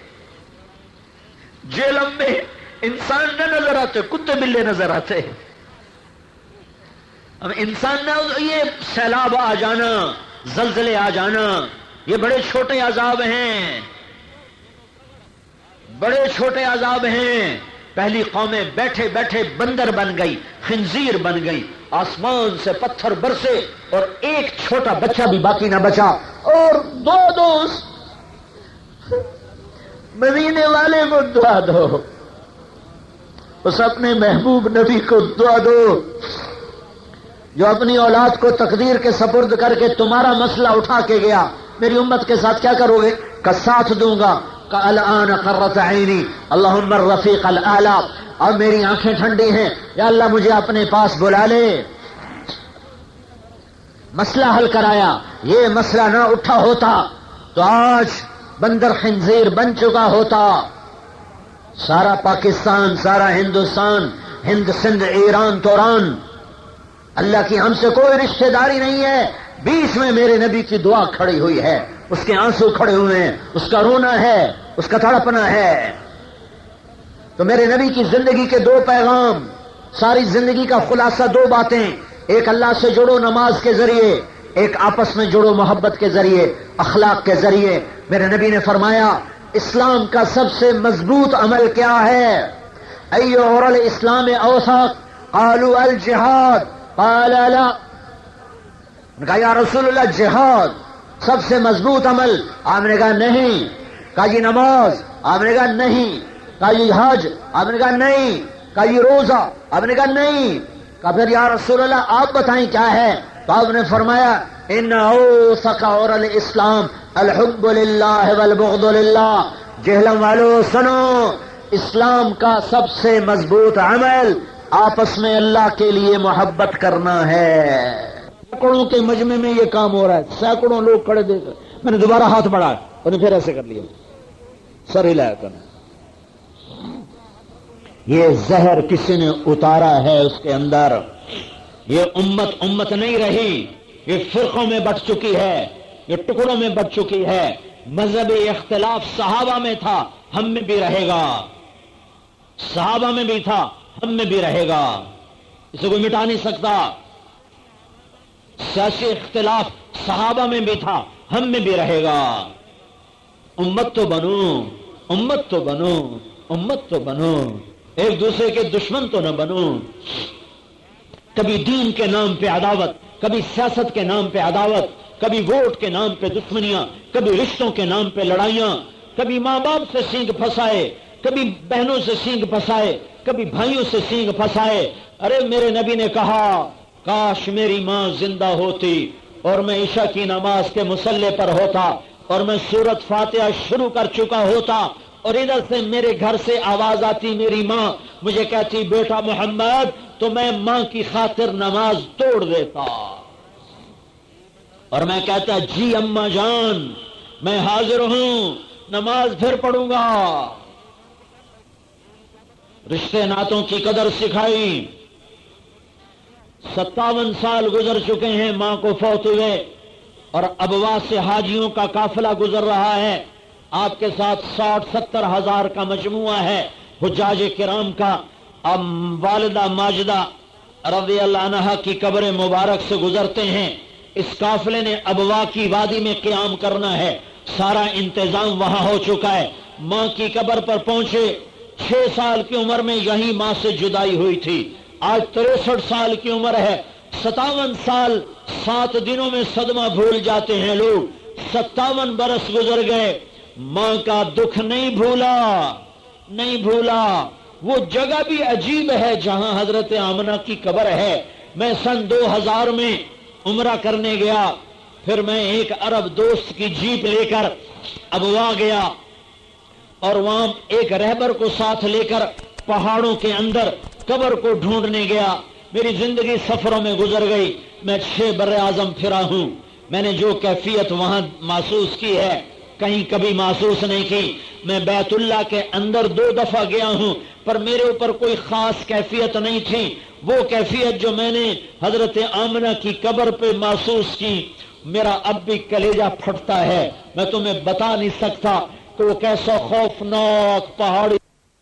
جیلم میں انسان نہ نظر آتے، کتے بلے نظر آتے۔ اب انسان نہ، یہ سیلاب آ جانا، زلزلے آ جانا، یہ بڑے چھوٹے عذاب ہیں، بڑے چھوٹے عذاب ہیں۔ پہلی قومیں بیٹھے بیٹھے بندر بن گئی، خنزیر بن گئی، آسمان سے پتھر برسے اور ایک چھوٹا بچہ بھی باقی نہ بچا۔ اور دو دوست مدینے والے کو دعا دو، اس اپنے محبوب نبی کو دعا دو جو اپنی اولاد کو تقدیر کے سپرد کر کے تمہارا مسئلہ اٹھا کے گیا۔ میری امت کے ساتھ کیا کرو گے؟ کا ساتھ دوں گا، کا الان قرۃ عینی اللہم الرفیق الاعلی، اب میری آنکھیں ٹھنڈی ہیں، یا اللہ مجھے اپنے پاس بلا لے۔ مسئلہ حل کرایا، یہ مسئلہ نہ اٹھا ہوتا تو آج بندر خنزیر بن چکا ہوتا۔ سارا پاکستان، سارا ہندوستان، ہند سندھ ایران توران، اللہ کی ہم سے کوئی رشتہ داری نہیں ہے، بیچ میں میرے نبی کی دعا کھڑی ہوئی ہے، اس کے آنسو کھڑے ہوئے ہیں، اس کا رونا ہے، اس کا تڑپنا ہے۔ تو میرے نبی کی زندگی کے دو پیغام، ساری زندگی کا خلاصہ دو باتیں، ایک اللہ سے جڑو نماز کے ذریعے، ایک آپس میں جڑو محبت کے ذریعے، اخلاق کے ذریعے۔ میرے نبی نے فرمایا اسلام کا سب سے مضبوط عمل کیا ہے؟ ای اور الاسلام اوثق قالوا الجہاد قال لا، کہا یا رسول اللہ جہاد سب سے مضبوط عمل؟ آپ نے کہا نہیں۔ کہا جی نماز؟ آپ نے کہا نہیں۔ کہا جی حج؟ آپ نے کہا نہیں۔ کہا جی روزہ؟ آپ نے کہا نہیں۔ کہا پھر یا رسول اللہ آپ بتائیں کیا ہے؟ تو آپ نے فرمایا ان اوثق اور الاسلام الحب للہ والبغض للہ۔ جہلم والو سنو، اسلام کا سب سے مضبوط عمل آپس میں اللہ کے لیے محبت کرنا ہے۔ سینکڑوں کے مجمع میں یہ کام ہو رہا ہے، سینکڑوں لوگ کھڑے دے کر، میں نے دوبارہ ہاتھ بڑھایا اور پھر ایسے کر لیا، سر ہلایا تھا۔ یہ زہر کسی نے اتارا ہے اس کے اندر، یہ امت امت نہیں رہی، یہ فرقوں میں بٹ چکی ہے، یہ ٹکڑوں میں بٹ چکی ہے۔ مذہبی اختلاف صحابہ میں تھا، ہم میں بھی رہے گا، صحابہ میں بھی تھا، ہم میں بھی رہے گا، اسے کوئی مٹا نہیں سکتا۔ سیاسی اختلاف صحابہ میں بھی تھا، ہم میں بھی رہے گا۔ امت تو بنو، امت تو بنو، امت تو بنو، ایک دوسرے کے دشمن تو نہ بنو۔ کبھی دین کے نام پہ عداوت، کبھی سیاست کے نام پہ عداوت، کبھی ووٹ کے نام پہ دشمنیاں، کبھی رشتوں کے نام پہ لڑائیاں، کبھی ماں باپ سے سینگ پھنسائے، کبھی بہنوں سے سینگ پھنسائے، کبھی بھائیوں سے سینگ پھنسائے۔ ارے میرے نبی نے کہا کاش میری ماں زندہ ہوتی اور میں عشاء کی نماز کے مصلے پر ہوتا اور میں سورت فاتحہ شروع کر چکا ہوتا اور ادھر سے میرے گھر سے آواز آتی، میری ماں مجھے کہتی بیٹا محمد، تو میں ماں کی خاطر نماز توڑ دیتا اور میں کہتا جی اماں جان میں حاضر ہوں، نماز پھر پڑھوں گا۔ رشتے ناتوں کی قدر سکھائی، ستاون سال گزر چکے ہیں ماں کو فوت ہوئے، اور ابوا سے حاجیوں کا قافلہ گزر رہا ہے، آپ کے ساتھ ساٹھ ستر ہزار کا مجموعہ ہے حجاج کرام کا۔ اب والدہ ماجدہ رضی اللہ عنہا کی قبر مبارک سے گزرتے ہیں، اس قافلے نے ابوا کی وادی میں قیام کرنا ہے، سارا انتظام وہاں ہو چکا ہے۔ ماں کی قبر پر پہنچے، چھ سال کی عمر میں یہی ماں سے جدائی ہوئی تھی، آج تریسٹھ سال کی عمر ہے، ستاون سال سات دنوں میں صدمہ بھول جاتے ہیں لوگ، ستاون برس گزر گئے، ماں کا دکھ نہیں بھولا، نہیں بھولا۔ وہ جگہ بھی عجیب ہے جہاں حضرت آمنہ کی قبر ہے۔ میں سن دو ہزار میں عمرہ کرنے گیا، پھر میں ایک عرب دوست کی جیپ لے کر ابوا گیا، اور وہاں ایک رہبر کو ساتھ لے کر پہاڑوں کے اندر قبر کو ڈھونڈنے گیا۔ میری زندگی سفروں میں گزر گئی، میں چھ بر اعظم پھرا ہوں، میں نے جو کیفیت وہاں محسوس کی ہے کہیں کبھی محسوس نہیں کی۔ میں بیت اللہ کے اندر دو دفعہ گیا ہوں، پر میرے اوپر کوئی خاص کیفیت نہیں تھی، وہ کیفیت جو میں نے حضرت آمنہ کی قبر پہ محسوس کی، میرا اب بھی کلیجہ پھٹتا ہے، میں تمہیں بتا نہیں سکتا کہ وہ کیسا خوفناک پہاڑی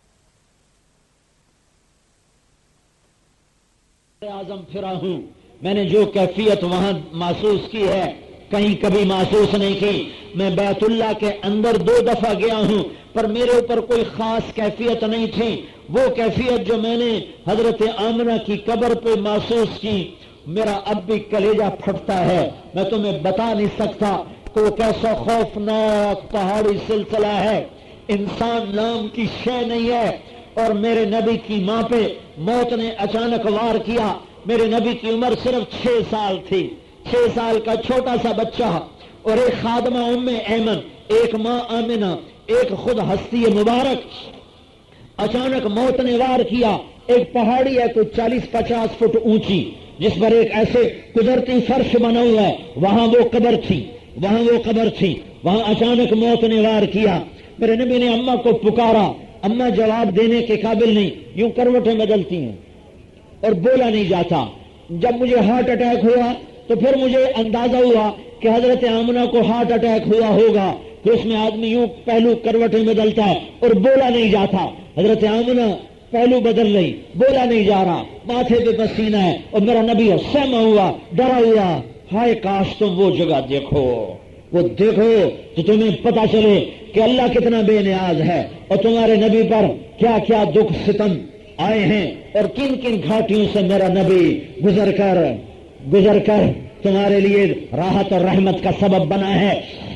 اعظم پھرا ہوں، میں نے جو کیفیت وہاں محسوس کی ہے کہیں کبھی محسوس نہیں کی۔ میں بیت اللہ کے اندر دو دفعہ گیا ہوں، پر میرے اوپر کوئی خاص کیفیت نہیں تھی، وہ کیفیت جو میں نے حضرت آمنہ کی قبر پہ محسوس کی، میرا اب بھی کلیجہ پھٹتا ہے، میں تمہیں بتا نہیں سکتا کہ وہ کیسا خوفناک پہاڑی سلسلہ ہے، انسان نام کی شے نہیں ہے۔ اور میرے نبی کی ماں پہ موت نے اچانک وار کیا، میرے نبی کی عمر صرف چھ سال تھی، چھ سال کا چھوٹا سا بچہ، اور ایک خادمہ ام ایمن، ایک ماں آمنہ، ایک خود ہستی مبارک، اچانک موت نے وار کیا۔ ایک پہاڑی ہے کوئی چالیس پچاس فٹ اونچی، جس پر ایک ایسے قدرتی فرش بنا ہوا ہے، وہاں وہ قبر تھی، وہاں وہ قبر تھی، وہاں اچانک موت نے وار کیا۔ میرے نبی نے اماں کو پکارا، اماں جواب دینے کے قابل نہیں، یوں کروٹیں بدلتی ہیں اور بولا نہیں جاتا۔ جب مجھے ہارٹ اٹیک ہوا تو پھر مجھے اندازہ ہوا کہ حضرت آمنہ کو ہارٹ اٹیک ہوا ہوگا، کہ اس میں آدمی یوں پہلو کروٹیں بدلتا ہے اور بولا نہیں جاتا۔ حضرت آمنہ پہلو بدل رہی، بولا نہیں جا رہا، ماتھے پہ پسینہ ہے، اور میرا نبی سہما ہوا، ڈرا ہوا۔ ہائے کاش تم وہ جگہ دیکھو، وہ دیکھو تو تمہیں پتا چلے کہ اللہ کتنا بے نیاز ہے، اور تمہارے نبی پر کیا کیا دکھ ستم آئے ہیں، اور کن کن گھاٹیوں سے میرا نبی گزر کر گزر کر تمہارے لیے راحت اور رحمت کا سبب بنا ہے۔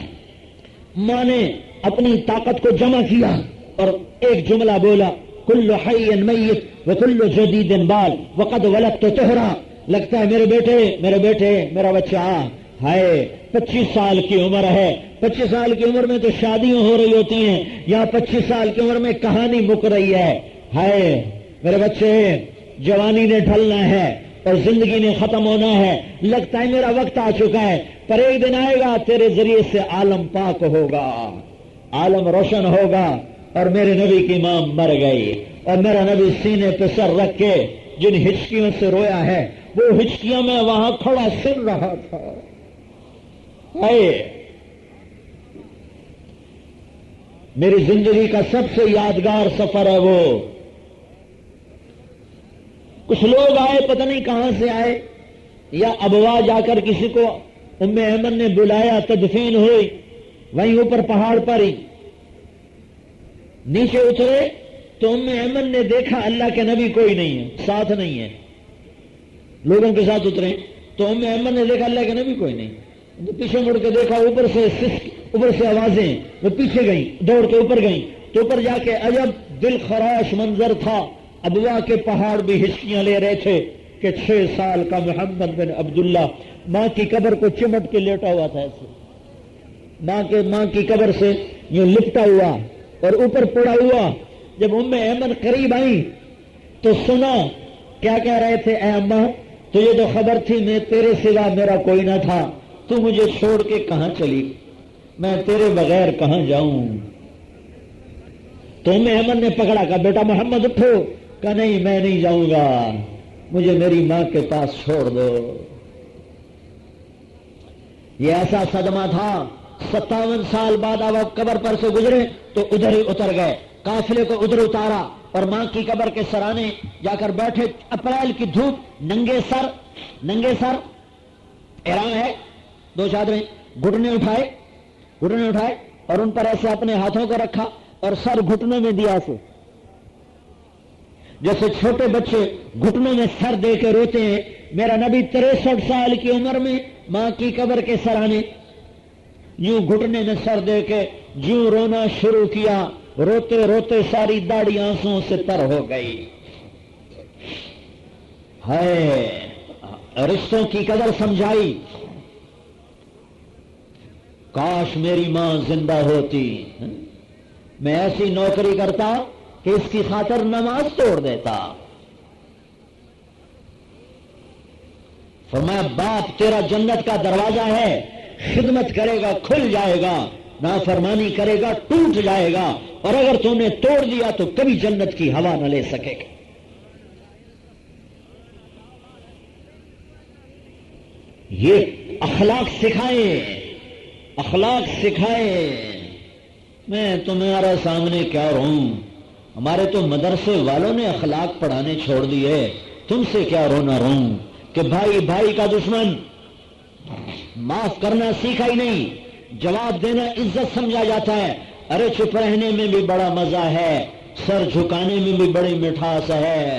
ماں نے اپنی طاقت کو جمع کیا اور ایک جملہ بولا، کل حی میت وکل جدید بال وقد ولدت طہرا۔ لگتا ہے میرے بیٹے میرے بیٹے میرا بچہ، ہائے پچیس سال کی عمر ہے، پچیس سال کی عمر میں تو شادیاں ہو رہی ہوتی ہیں، یہاں پچیس سال کی عمر میں کہانی مک رہی ہے۔ ہائے میرے بچے، جوانی نے ڈھلنا ہے اور زندگی نے ختم ہونا ہے، لگتا ہے میرا وقت آ چکا ہے، پر ایک دن آئے گا تیرے ذریعے سے عالم پاک ہوگا، عالم روشن ہوگا۔ اور میرے نبی کی ماں مر گئی، اور میرا نبی سینے پہ سر رکھ کے جن ہچکیوں سے رویا ہے، وہ ہچکیاں میں وہاں کھڑا سن رہا تھا۔ ہائے میری زندگی کا سب سے یادگار سفر ہے وہ۔ کچھ لوگ آئے، پتہ نہیں کہاں سے آئے، یا ابوا جا کر کسی کو ام ایمن نے بلایا، تدفین ہوئی وہیں اوپر پہاڑ پر ہی۔ نیچے اترے تو ام ایمن نے دیکھا اللہ کے نبی کوئی نہیں ہے، ساتھ نہیں ہے، لوگوں کے ساتھ اترے تو ام ایمن نے دیکھا اللہ کے نبی کوئی نہیں، تو پیچھے مڑ کے دیکھا، اوپر سے اوپر سے آوازیں، وہ پیچھے گئیں، دوڑ کے اوپر گئیں، تو اوپر جا کے عجب دل خراش منظر تھا، ابوا کے پہاڑ بھی ہچکیاں لے رہے تھے کہ چھ سال کا محمد بن عبداللہ ماں کی قبر کو چمٹ کے لیٹا ہوا تھا، ایسے ماں کے ماں کی قبر سے یوں لپٹا ہوا اور اوپر پڑا ہوا۔ جب ام ایمن قریب آئی تو سنا کیا کہہ رہے تھے، اے اماں تجھے تو خبر تھی میں تیرے سوا میرا کوئی نہ تھا، تو مجھے چھوڑ کے کہاں چلی، میں تیرے بغیر کہاں جاؤں۔ تو ام ایمن نے پکڑا، کہا بیٹا محمد اٹھو، کہا نہیں میں نہیں جاؤں گا، مجھے میری ماں کے پاس چھوڑ دو۔ یہ ایسا صدمہ تھا، ستاون سال بعد اب آپ قبر پر سے گزرے تو ادھر ہی اتر گئے، قافلے کو ادھر اتارا اور ماں کی قبر کے سرانے جا کر بیٹھے۔ اپریل کی دھوپ، ننگے سر، ننگے سر، احرام ہے، دو چادریں، گھٹنے اٹھائے، گھٹنے اٹھائے اور ان پر ایسے اپنے ہاتھوں کو رکھا اور سر گھٹنوں میں دیا سے، جیسے چھوٹے بچے گھٹنوں میں سر دے کے روتے ہیں۔ میرا نبی تریسٹھ سال کی عمر میں ماں کی قبر کے سرانے یوں گھٹنے میں سر دے کے یوں رونا شروع کیا، روتے روتے ساری داڑھی آنسوں سے تر ہو گئی۔ ہے رشتوں کی قدر سمجھائی، کاش میری ماں زندہ ہوتی، میں ایسی نوکری کرتا کہ اس کی خاطر نماز توڑ دیتا۔ فرمایا باپ تیرا جنت کا دروازہ ہے، خدمت کرے گا کھل جائے گا، نافرمانی کرے گا ٹوٹ جائے گا، اور اگر تم نے توڑ دیا تو کبھی جنت کی ہوا نہ لے سکے گا۔ یہ اخلاق سکھائیں، اخلاق سکھائیں۔ میں تمہارے سامنے کیا رہوں، ہمارے تو مدرسے والوں نے اخلاق پڑھانے چھوڑ دیے، تم سے کیا رونا رہوں کہ بھائی بھائی کا دشمن، معاف کرنا سیکھا ہی نہیں، جواب دینا عزت سمجھا جاتا ہے۔ ارے چپ رہنے میں بھی بڑا مزہ ہے، سر جھکانے میں بھی بڑی مٹھاس ہے۔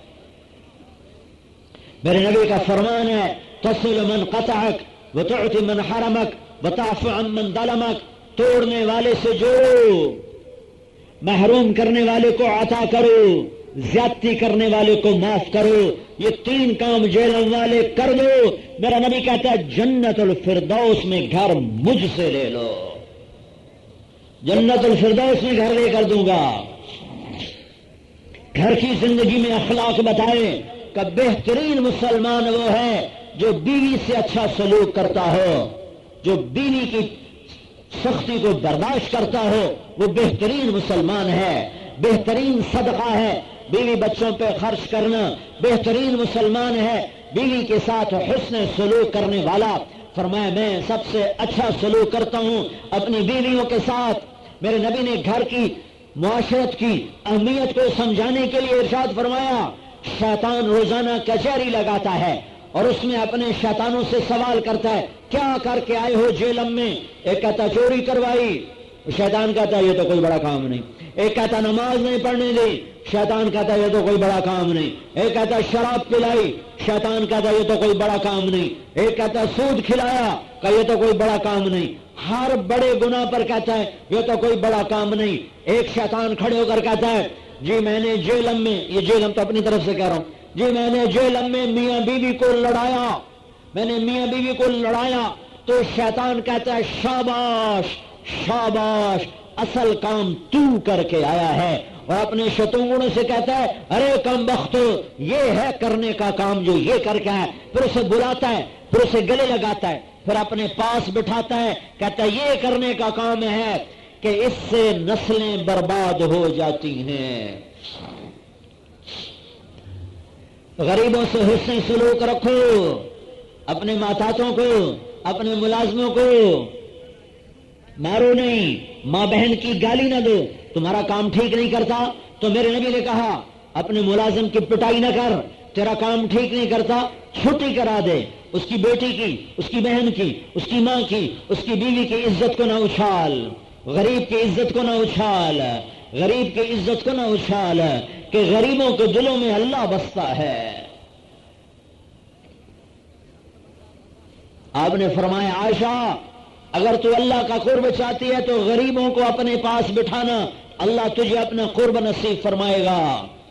میرے نبی کا فرمان ہے تصل من قطعک وتعطی من حرمک وتعفو عن من ظلمک، توڑنے والے سے جوڑو، محروم کرنے والے کو عطا کرو، زیادتی کرنے والے کو معاف کرو، یہ تین کام جہنم والے کر دو، میرا نبی کہتا ہے جنت الفردوس میں گھر مجھ سے لے لو، جنت الفردوس میں گھر لے کر دوں گا۔ گھر کی زندگی میں اخلاق بتائے کہ بہترین مسلمان وہ ہے جو بیوی سے اچھا سلوک کرتا ہو، جو بیوی کی سختی کو برداشت کرتا ہو، وہ بہترین مسلمان ہے۔ بہترین صدقہ ہے بیوی بچوں پہ خرچ کرنا، بہترین مسلمان ہے بیوی کے ساتھ حسن سلوک کرنے والا۔ فرمایا میں سب سے اچھا سلوک کرتا ہوں اپنی بیویوں کے ساتھ۔ میرے نبی نے گھر کی معاشرت کی اہمیت کو سمجھانے کے لیے ارشاد فرمایا شیطان روزانہ کچہری لگاتا ہے اور اس میں اپنے شیطانوں سے سوال کرتا ہے کیا کر کے آئے ہو جیلم میں؟ ایک کہتا چوری کروائی، شیطان کہتا ہے یہ تو کوئی بڑا کام نہیں۔ ایک کہتا نماز نہیں پڑھنے دی، شیطان کہتا ہے یہ تو کوئی بڑا کام نہیں۔ ایک کہتا شراب پلائی، شیطان کہتا ہے یہ تو کوئی بڑا کام نہیں۔ ایک کہتا سود کھلایا، کہ یہ تو کوئی بڑا کام نہیں۔ ہر بڑے گناہ پر کہتا ہے یہ تو کوئی بڑا کام نہیں۔ ایک شیطان کھڑے ہو کر کہتا ہے جی میں نے جیلم میں، یہ جیلم تو اپنی طرف سے کہہ رہا ہوں، جی میں نے جیلم میں میاں بیوی کو لڑایا، میں نے میاں بیوی کو لڑایا، تو شیطان کہتا ہے شاباش شاباش، اصل کام تو کر کے آیا ہے، اور اپنے شتونگڑوں سے کہتا ہے ارے کم بخت، یہ ہے کرنے کا کام جو یہ کر کے آیا۔ پھر اسے بلاتا ہے، پھر اسے گلے لگاتا ہے، پھر اپنے پاس بٹھاتا ہے، کہتا ہے یہ کرنے کا کام ہے کہ اس سے نسلیں برباد ہو جاتی ہیں۔ غریبوں سے حسن سلوک رکھو، اپنے ماتحتوں کو، اپنے ملازموں کو مارو نہیں، ماں بہن کی گالی نہ دو۔ تمہارا کام ٹھیک نہیں کرتا تو میرے نبی نے کہا اپنے ملازم کی پٹائی نہ کر، تیرا کام ٹھیک نہیں کرتا چھٹی کرا دے، اس کی بیٹی کی، اس کی بہن کی، اس کی ماں کی، اس کی بیوی کی عزت کو نہ اچھال، غریب کی عزت کو نہ اچھال، غریب کی عزت کو نہ اچھال، کہ غریبوں کے دلوں میں اللہ بستا ہے۔ آپ نے فرمایا عائشہ اگر تو اللہ کا قرب چاہتی ہے تو غریبوں کو اپنے پاس بٹھانا، اللہ تجھے اپنا قرب نصیب فرمائے گا۔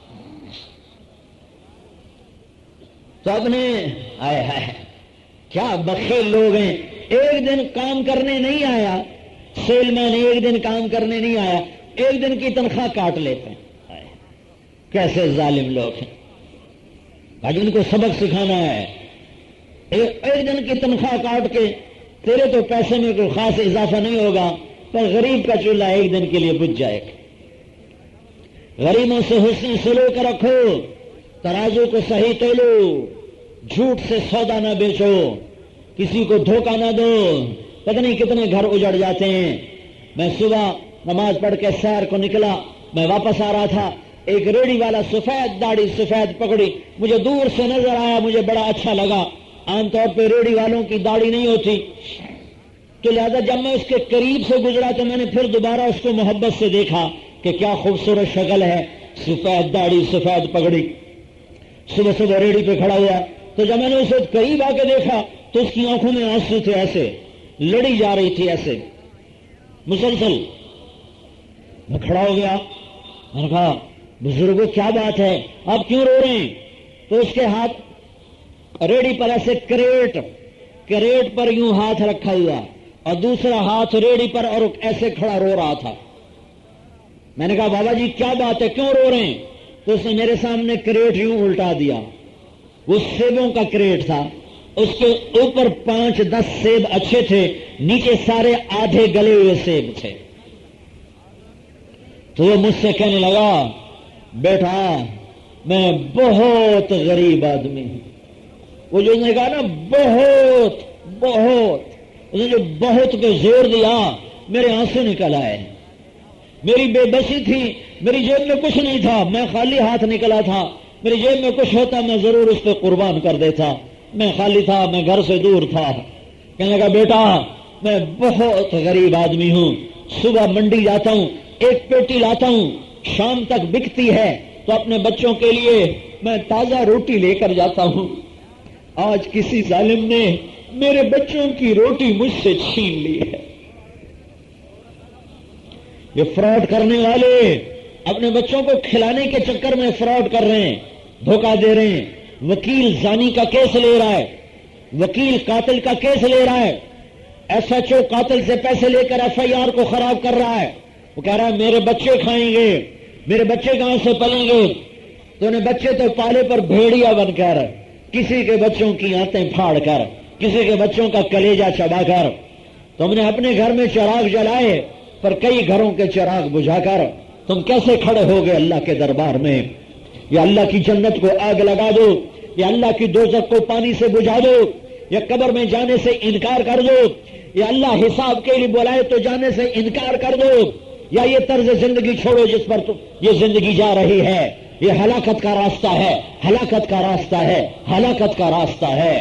تو اپنے آئے ہائے کیا بخیل لوگ ہیں، ایک دن کام کرنے نہیں آیا، سیل مین ایک دن کام کرنے نہیں آیا، ایک دن کی تنخواہ کاٹ لیتے ہیں۔ کیسے ظالم لوگ ہیں، آج ان کو سبق سکھانا ہے۔ ایک دن کی تنخواہ کاٹ کے تیرے تو پیسے میں کوئی خاص اضافہ نہیں ہوگا، پر غریب کا چولہا ایک دن کے لیے بجھ جائے گا۔ غریبوں سے حسن سلوک رکھو، ترازو کو صحیح تولو، جھوٹ سے سودا نہ بیچو، کسی کو دھوکہ نہ دو، پتہ نہیں کتنے گھر اجڑ جاتے ہیں۔ میں صبح نماز پڑھ کے سیر کو نکلا، میں واپس آ رہا تھا، ایک ریڑھی والا سفید داڑھی سفید پگڑی مجھے دور سے نظر آیا، مجھے بڑا اچھا لگا۔ عام طور پہ ریڑھی والوں کی داڑھی نہیں ہوتی، تو لہذا جب میں اس کے قریب سے گزرا تو میں نے پھر دوبارہ اس کو محبت سے دیکھا کہ کیا خوبصورت شکل ہے، سفید داڑھی سفید پگڑی، صبح صبح ریڑھی پہ کھڑا ہوا۔ تو جب میں نے اسے قریب آ کے دیکھا تو اس کی آنکھوں میں آنسو تھے، ایسے لڑی جا رہی تھی، ایسے مسلسل۔ میں کھڑا ہو گیا، میں نے کہا بزرگوں کیا بات ہے، آپ کیوں رو رہے ہیں؟ تو اس کے ہاتھ ریڑھی پر ایسے کریٹ کریٹ پر یوں ہاتھ رکھا ہوا اور دوسرا ہاتھ ریڑھی پر اور ایسے کھڑا رو رہا تھا۔ میں نے کہا بابا جی کیا بات ہے، کیوں رو رہے ہیں؟ تو اس نے میرے سامنے کریٹ یوں الٹا دیا، وہ سیبوں کا کریٹ تھا، اس کے اوپر پانچ دس سیب اچھے تھے، نیچے سارے آدھے گلے ہوئے سیب تھے۔ تو وہ مجھ سے کہنے لگا بیٹا میں بہت غریب آدمی ہوں۔ وہ جو نے کہا نا بہت بہت، اس نے جو بہت پہ زور دیا، میرے آنسو نکل آئے۔ میری بے بسی تھی، میری جیب میں کچھ نہیں تھا، میں خالی ہاتھ نکلا تھا، میری جیب میں کچھ ہوتا میں ضرور اس پہ قربان کر دیتا، میں خالی تھا، میں گھر سے دور تھا۔ کہنے لگا بیٹا میں بہت غریب آدمی ہوں، صبح منڈی جاتا ہوں، ایک پیٹی لاتا ہوں، شام تک بکتی ہے تو اپنے بچوں کے لیے میں تازہ روٹی لے کر جاتا ہوں۔ آج کسی ظالم نے میرے بچوں کی روٹی مجھ سے چھین لی ہے۔ یہ فراڈ کرنے والے اپنے بچوں کو کھلانے کے چکر میں فراڈ کر رہے ہیں، دھوکہ دے رہے ہیں۔ وکیل زانی کا کیس لے رہا ہے، وکیل قاتل کا کیس لے رہا ہے، ایس ایچ او قاتل سے پیسے لے کر ایف آئی آر کو خراب کر رہا ہے۔ وہ کہہ رہا ہے میرے بچے کھائیں گے، میرے بچے کہاں سے پلیں گے؟ تو نے بچے تو پالے پر بھیڑیا بن کر، کسی کے بچوں کی آنتیں پھاڑ کر، کسی کے بچوں کا کلیجہ چبا کر، تم نے اپنے گھر میں چراغ جلائے پر کئی گھروں کے چراغ بجھا کر تم کیسے کھڑے ہو گئے اللہ کے دربار میں؟ یا اللہ کی جنت کو آگ لگا دو، یا اللہ کی دوزخ کو پانی سے بجھا دو، یا قبر میں جانے سے انکار کر دو، یا اللہ حساب کے لیے بلائے تو جانے سے انکار کر دو، یا یہ طرز زندگی چھوڑو جس پر تو یہ زندگی جا رہی ہے، یہ ہلاکت کا راستہ ہے، ہلاکت کا راستہ ہے، ہلاکت کا راستہ ہے۔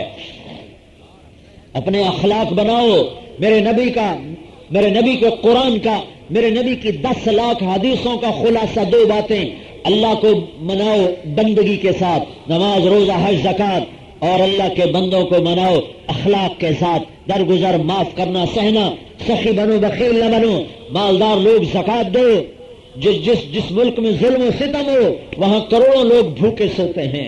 اپنے اخلاق بناؤ، میرے نبی کا، میرے نبی کے قرآن کا، میرے نبی کی دس لاکھ حدیثوں کا خلاصہ دو باتیں، اللہ کو مناؤ بندگی کے ساتھ، نماز روزہ حج زکات، اور اللہ کے بندوں کو مناؤ اخلاق کے ساتھ، درگزر معاف کرنا سہنا، سخی بنو بخیل نہ بنو، مالدار لوگ زکات دو۔ جس جس جس ملک میں ظلم و ستم ہو وہاں کروڑوں لوگ بھوکے سوتے ہیں،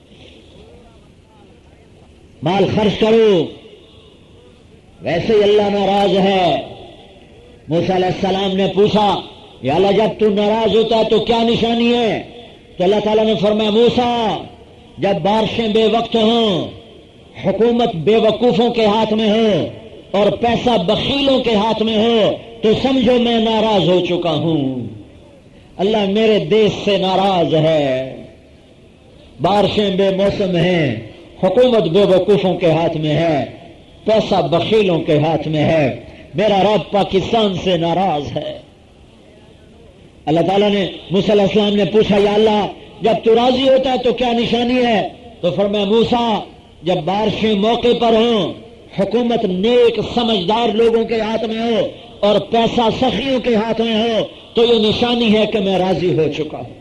مال خرچ کرو، ویسے ہی اللہ ناراض ہے۔ موسیٰ علیہ السلام نے پوچھا یا اللہ جب تو ناراض ہوتا ہے تو کیا نشانی ہے؟ تو اللہ تعالیٰ نے فرمایا موسیٰ جب بارشیں بے وقت ہوں، حکومت بے وقوفوں کے ہاتھ میں ہو اور پیسہ بخیلوں کے ہاتھ میں ہو تو سمجھو میں ناراض ہو چکا ہوں، اللہ میرے دیش سے ناراض ہے۔ بارشیں بے موسم ہیں، حکومت بے وقوفوں کے ہاتھ میں ہے، پیسہ بخیلوں کے ہاتھ میں ہے، میرا رب پاکستان سے ناراض ہے۔ اللہ تعالیٰ نے موسیٰ علیہ السلام نے پوچھا یا اللہ جب تو راضی ہوتا ہے تو کیا نشانی ہے؟ تو فرمایا موسیٰ جب بارشیں موقع پر ہوں، حکومت نیک سمجھدار لوگوں کے ہاتھ میں ہو اور پیسہ سخیوں کے ہاتھ میں ہو تو یہ نشانی ہے کہ میں راضی ہو چکا ہوں۔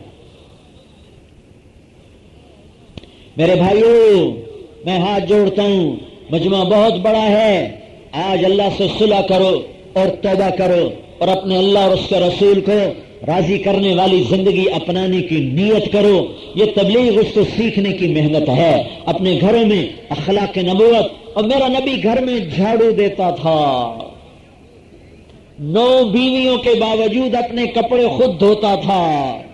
میرے بھائیوں میں ہاتھ جوڑتا ہوں، مجمع بہت بڑا ہے، آج اللہ سے صلح کرو اور توبہ کرو اور اپنے اللہ اور اس کے رسول کو راضی کرنے والی زندگی اپنانے کی نیت کرو۔ یہ تبلیغ اس کو سیکھنے کی محنت ہے، اپنے گھروں میں اخلاق نبوت۔ اور میرا نبی گھر میں جھاڑو دیتا تھا، نو بیویوں کے باوجود اپنے کپڑے خود دھوتا تھا،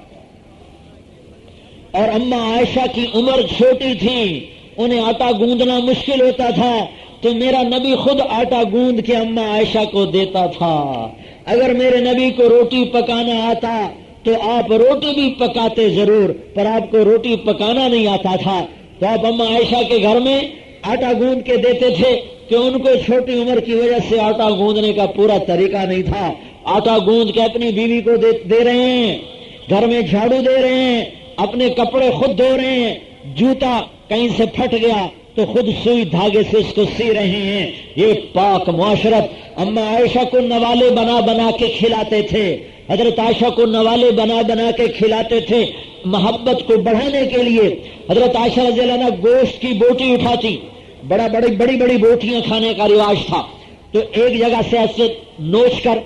اور اماں عائشہ کی عمر چھوٹی تھی، انہیں آٹا گوندنا مشکل ہوتا تھا تو میرا نبی خود آٹا گوند کے اماں عائشہ کو دیتا تھا۔ اگر میرے نبی کو روٹی پکانا آتا تو آپ روٹی بھی پکاتے ضرور، پر آپ کو روٹی پکانا نہیں آتا تھا، تو آپ اماں عائشہ کے گھر میں آٹا گوندھ کے دیتے تھے کہ ان کو چھوٹی عمر کی وجہ سے آٹا گوندنے کا پورا طریقہ نہیں تھا، آٹا گوندھ کے اپنی بیوی کو دے, دے رہے ہیں، گھر میں جھاڑو دے رہے ہیں، اپنے کپڑے خود دھو رہے ہیں، جوتا کہیں سے پھٹ گیا تو خود سوئی دھاگے سے اس کو سی رہے ہیں۔ یہ پاک معاشرت اماں عائشہ کو نوالے بنا بنا کے کھلاتے تھے، حضرت عائشہ کو نوالے بنا بنا کے کھلاتے تھے محبت کو بڑھانے کے لیے۔ حضرت عائشہ رضی اللہ عنہا گوشت کی بوٹی اٹھاتی، بڑا بڑی بڑی بڑی بوٹیاں کھانے کا رواج تھا، تو ایک جگہ سے ایسے نوچ کر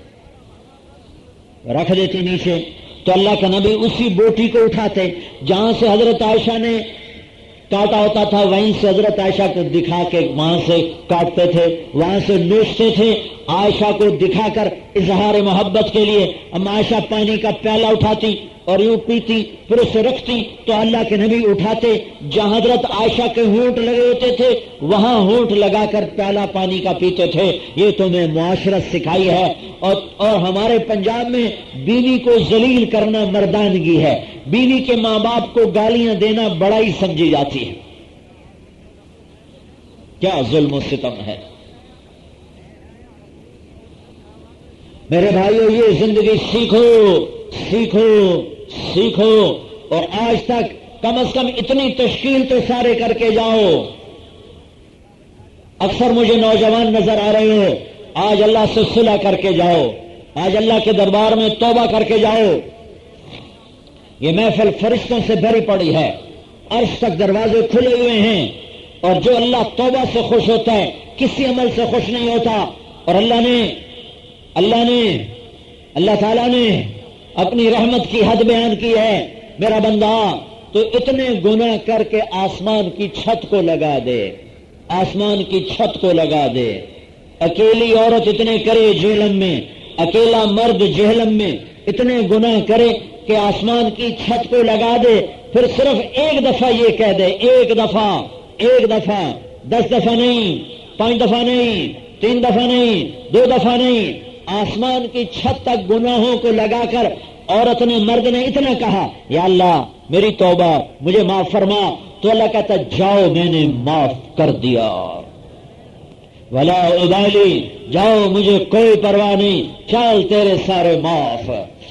رکھ دیتی نیچے، تو اللہ کا نبی اسی بوٹی کو اٹھاتے، جہاں سے حضرت عائشہ نے کاٹا ہوتا تھا وہیں سے حضرت عائشہ کو دکھا کے وہاں سے کاٹتے تھے، وہاں سے نوچتے تھے، عائشہ کو دکھا کر اظہار محبت کے لیے۔ اما عائشہ پانی کا پیالہ اٹھاتی اور یوں پیتی، پھر اسے رکھتی، تو اللہ کے نبی اٹھاتے، جہاں حضرت عائشہ کے ہونٹ لگے ہوتے تھے وہاں ہونٹ لگا کر پیالہ پانی کا پیتے تھے۔ یہ تمہیں معاشرت سکھائی ہے، اور اور ہمارے پنجاب میں بیوی کو ذلیل کرنا مردانگی ہے، بیوی کے ماں باپ کو گالیاں دینا بڑائی سمجھی جاتی ہے۔ کیا ظلم و ستم ہے میرے بھائیو! یہ زندگی سیکھو سیکھو سیکھو، اور آج تک کم از کم اتنی تشکیل تو سارے کر کے جاؤ۔ اکثر مجھے نوجوان نظر آ رہے ہو، آج اللہ سے صلح کر کے جاؤ، آج اللہ کے دربار میں توبہ کر کے جاؤ۔ یہ محفل فرشتوں سے بھری پڑی ہے، عرش تک دروازے کھلے ہوئے ہیں، اور جو اللہ توبہ سے خوش ہوتا ہے کسی عمل سے خوش نہیں ہوتا۔ اور اللہ نے اللہ نے اللہ تعالیٰ نے اپنی رحمت کی حد بیان کی ہے، میرا بندہ تو اتنے گناہ کر کے آسمان کی چھت کو لگا دے، آسمان کی چھت کو لگا دے۔ اکیلی عورت اتنے کرے جہلم میں، اکیلا مرد جہلم میں اتنے گناہ کرے کہ آسمان کی چھت کو لگا دے، پھر صرف ایک دفعہ یہ کہہ دے، ایک دفعہ ایک دفعہ دس دفعہ نہیں، پانچ دفعہ نہیں، تین دفعہ نہیں، دو دفعہ نہیں، آسمان کی چھت تک گناہوں کو لگا کر عورت نے مرد نے اتنا کہا، یا اللہ میری توبہ مجھے معاف فرما، تو اللہ کہتا جاؤ میں نے معاف کر دیا، ولا ابالی، جاؤ مجھے کوئی پرواہ نہیں، چل تیرے سارے معاف۔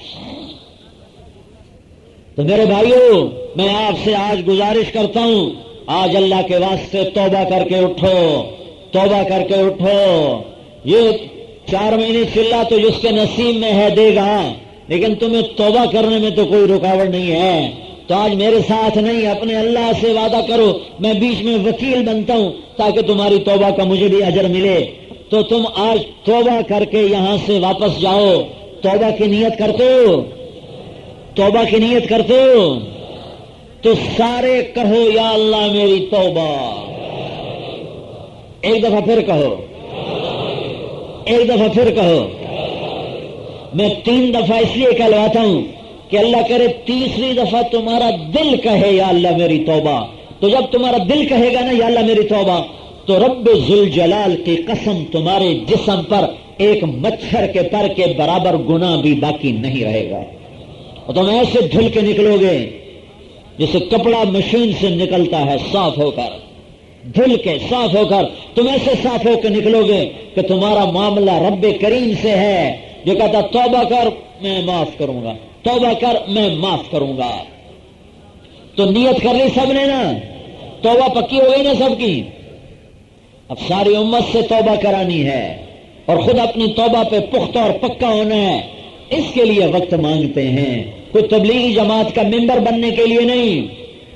تو میرے بھائیوں، میں آپ سے آج گزارش کرتا ہوں، آج اللہ کے واسطے توبہ کر کے اٹھو، توبہ کر کے اٹھو۔ یہ چار مہینے چلا تو جس کے نصیب میں ہے دے گا، لیکن تمہیں توبہ کرنے میں تو کوئی رکاوٹ نہیں ہے۔ تو آج میرے ساتھ نہیں، اپنے اللہ سے وعدہ کرو، میں بیچ میں وکیل بنتا ہوں تاکہ تمہاری توبہ کا مجھے بھی اجر ملے۔ تو تم آج توبہ کر کے یہاں سے واپس جاؤ، توبہ کی نیت کرتے ہو، توبہ کی نیت کرتے ہو تو سارے کہو یا اللہ میری توبہ، ایک دفعہ پھر کہو، ایک دفعہ پھر کہو۔ میں تین دفعہ اس لیے کہلواتا ہوں کہ اللہ کرے تیسری دفعہ تمہارا دل کہے یا اللہ میری توبہ۔ تو جب تمہارا دل کہے گا نا یا اللہ میری توبہ، تو رب ذوالجلال کی قسم تمہارے جسم پر ایک مچھر کے پر کے برابر گناہ بھی باقی نہیں رہے گا، اور تم ایسے دھل کے نکلو گے جیسے کپڑا مشین سے نکلتا ہے، صاف ہو کر، دھل کے صاف ہو کر تم ایسے صاف ہو کے نکلو گے کہ تمہارا معاملہ رب کریم سے ہے جو کہتا توبہ کر میں معاف کروں گا، توبہ کر میں معاف کروں گا۔ تو نیت کر لی سب نے نا، توبہ پکی ہو گئی نا سب کی۔ اب ساری امت سے توبہ کرانی ہے اور خود اپنی توبہ پہ پختہ اور پکا ہونا ہے، اس کے لیے وقت مانگتے ہیں، کوئی تبلیغی جماعت کا ممبر بننے کے لیے نہیں،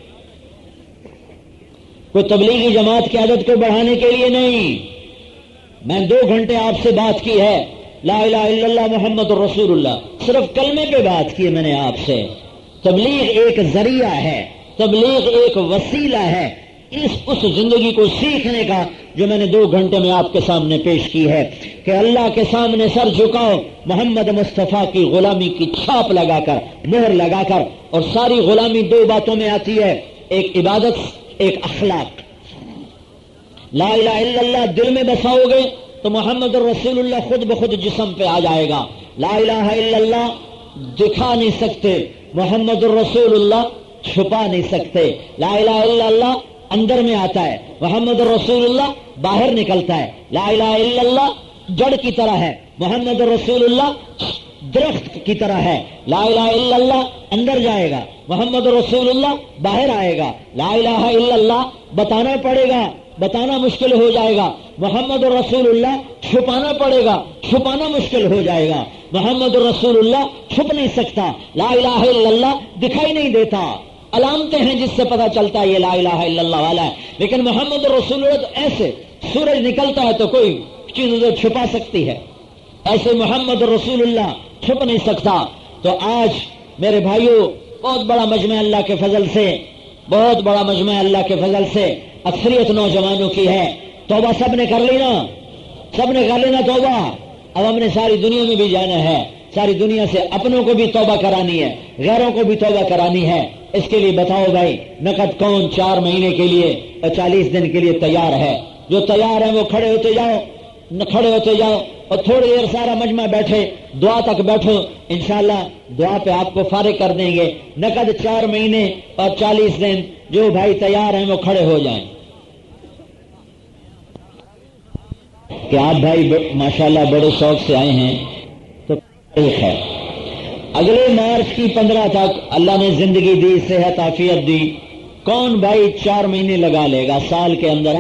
کوئی تبلیغی جماعت کی عادت کو بڑھانے کے لیے نہیں۔ میں دو گھنٹے آپ سے بات کی ہے، لا الہ الا اللہ محمد رسول اللہ، صرف کلمے پہ بات کی ہے میں نے آپ سے۔ تبلیغ ایک ذریعہ ہے، تبلیغ ایک وسیلہ ہے اس اس زندگی کو سیکھنے کا جو میں نے دو گھنٹے میں آپ کے سامنے پیش کی ہے، کہ اللہ کے سامنے سر جھکاؤ، محمد مصطفیٰ کی غلامی کی چھاپ لگا کر، مہر لگا کر، اور ساری غلامی دو باتوں میں آتی ہے، ایک عبادت، ایک اخلاق۔ لا الہ الا اللہ دل میں بساؤ گے تو محمد رسول اللہ خود بخود جسم پہ آ جائے گا۔ لا الہ الا اللہ دکھا نہیں سکتے، محمد الرسول اللہ چھپا نہیں سکتے. لا الہ الا اللہ اندر میں آتا ہے، محمد الرسول اللہ باہر نکلتا ہے. لا الہ الا اللہ جڑ کی طرح ہے، محمد الرسول اللہ درخت کی طرح ہے. لا الہ الا اللہ اندر جائے گا، محمد رسول اللہ باہر آئے گا. لا الہ الا اللہ بتانا پڑے گا، بتانا مشکل ہو جائے گا. محمد رسول اللہ چھپانا پڑے گا، چھپانا مشکل ہو جائے گا. محمد رسول اللہ چھپ نہیں سکتا. لا الہ الا اللہ دکھائی نہیں دیتا، علامتیں ہیں جس سے پتہ چلتا ہے یہ لا الہ الا اللہ والا ہے. لیکن محمد رسول اللہ تو ایسے سورج نکلتا ہے تو کوئی چیز اسے چھپا سکتی ہے، ایسے محمد رسول اللہ چھپ نہیں سکتا. تو آج میرے بھائیوں بہت بڑا مجمع اللہ کے فضل سے، بہت بڑا مجمع اللہ کے فضل سے اکثریت نوجوانوں کی ہے. توبہ سب نے کر لینا، سب نے کر لینا توبہ. اب ہم نے ساری دنیا میں بھی جانا ہے، ساری دنیا سے اپنوں کو بھی توبہ کرانی ہے، غیروں کو بھی توبہ کرانی ہے. اس کے لیے بتاؤ بھائی، نقد کون چار مہینے کے لیے اور چالیس دن کے لیے تیار ہے؟ جو تیار ہیں وہ کھڑے ہوتے جاؤ، کھڑے ہوتے جاؤ اور تھوڑی دیر سارا مجمع بیٹھے، دعا تک بیٹھو، انشاءاللہ دعا پہ آپ کو فارغ کر دیں گے. نقد چار مہینے اور چالیس دن، جو بھائی تیار ہیں وہ کھڑے ہو جائیں. کہ آپ بھائی ماشاءاللہ بڑے شوق سے آئے ہیں تو ایک ہے. اگلے مارچ کی پندرہ تک اللہ نے زندگی دی، صحت عافیت دی، کون بھائی چار مہینے لگا لے گا سال کے اندر؟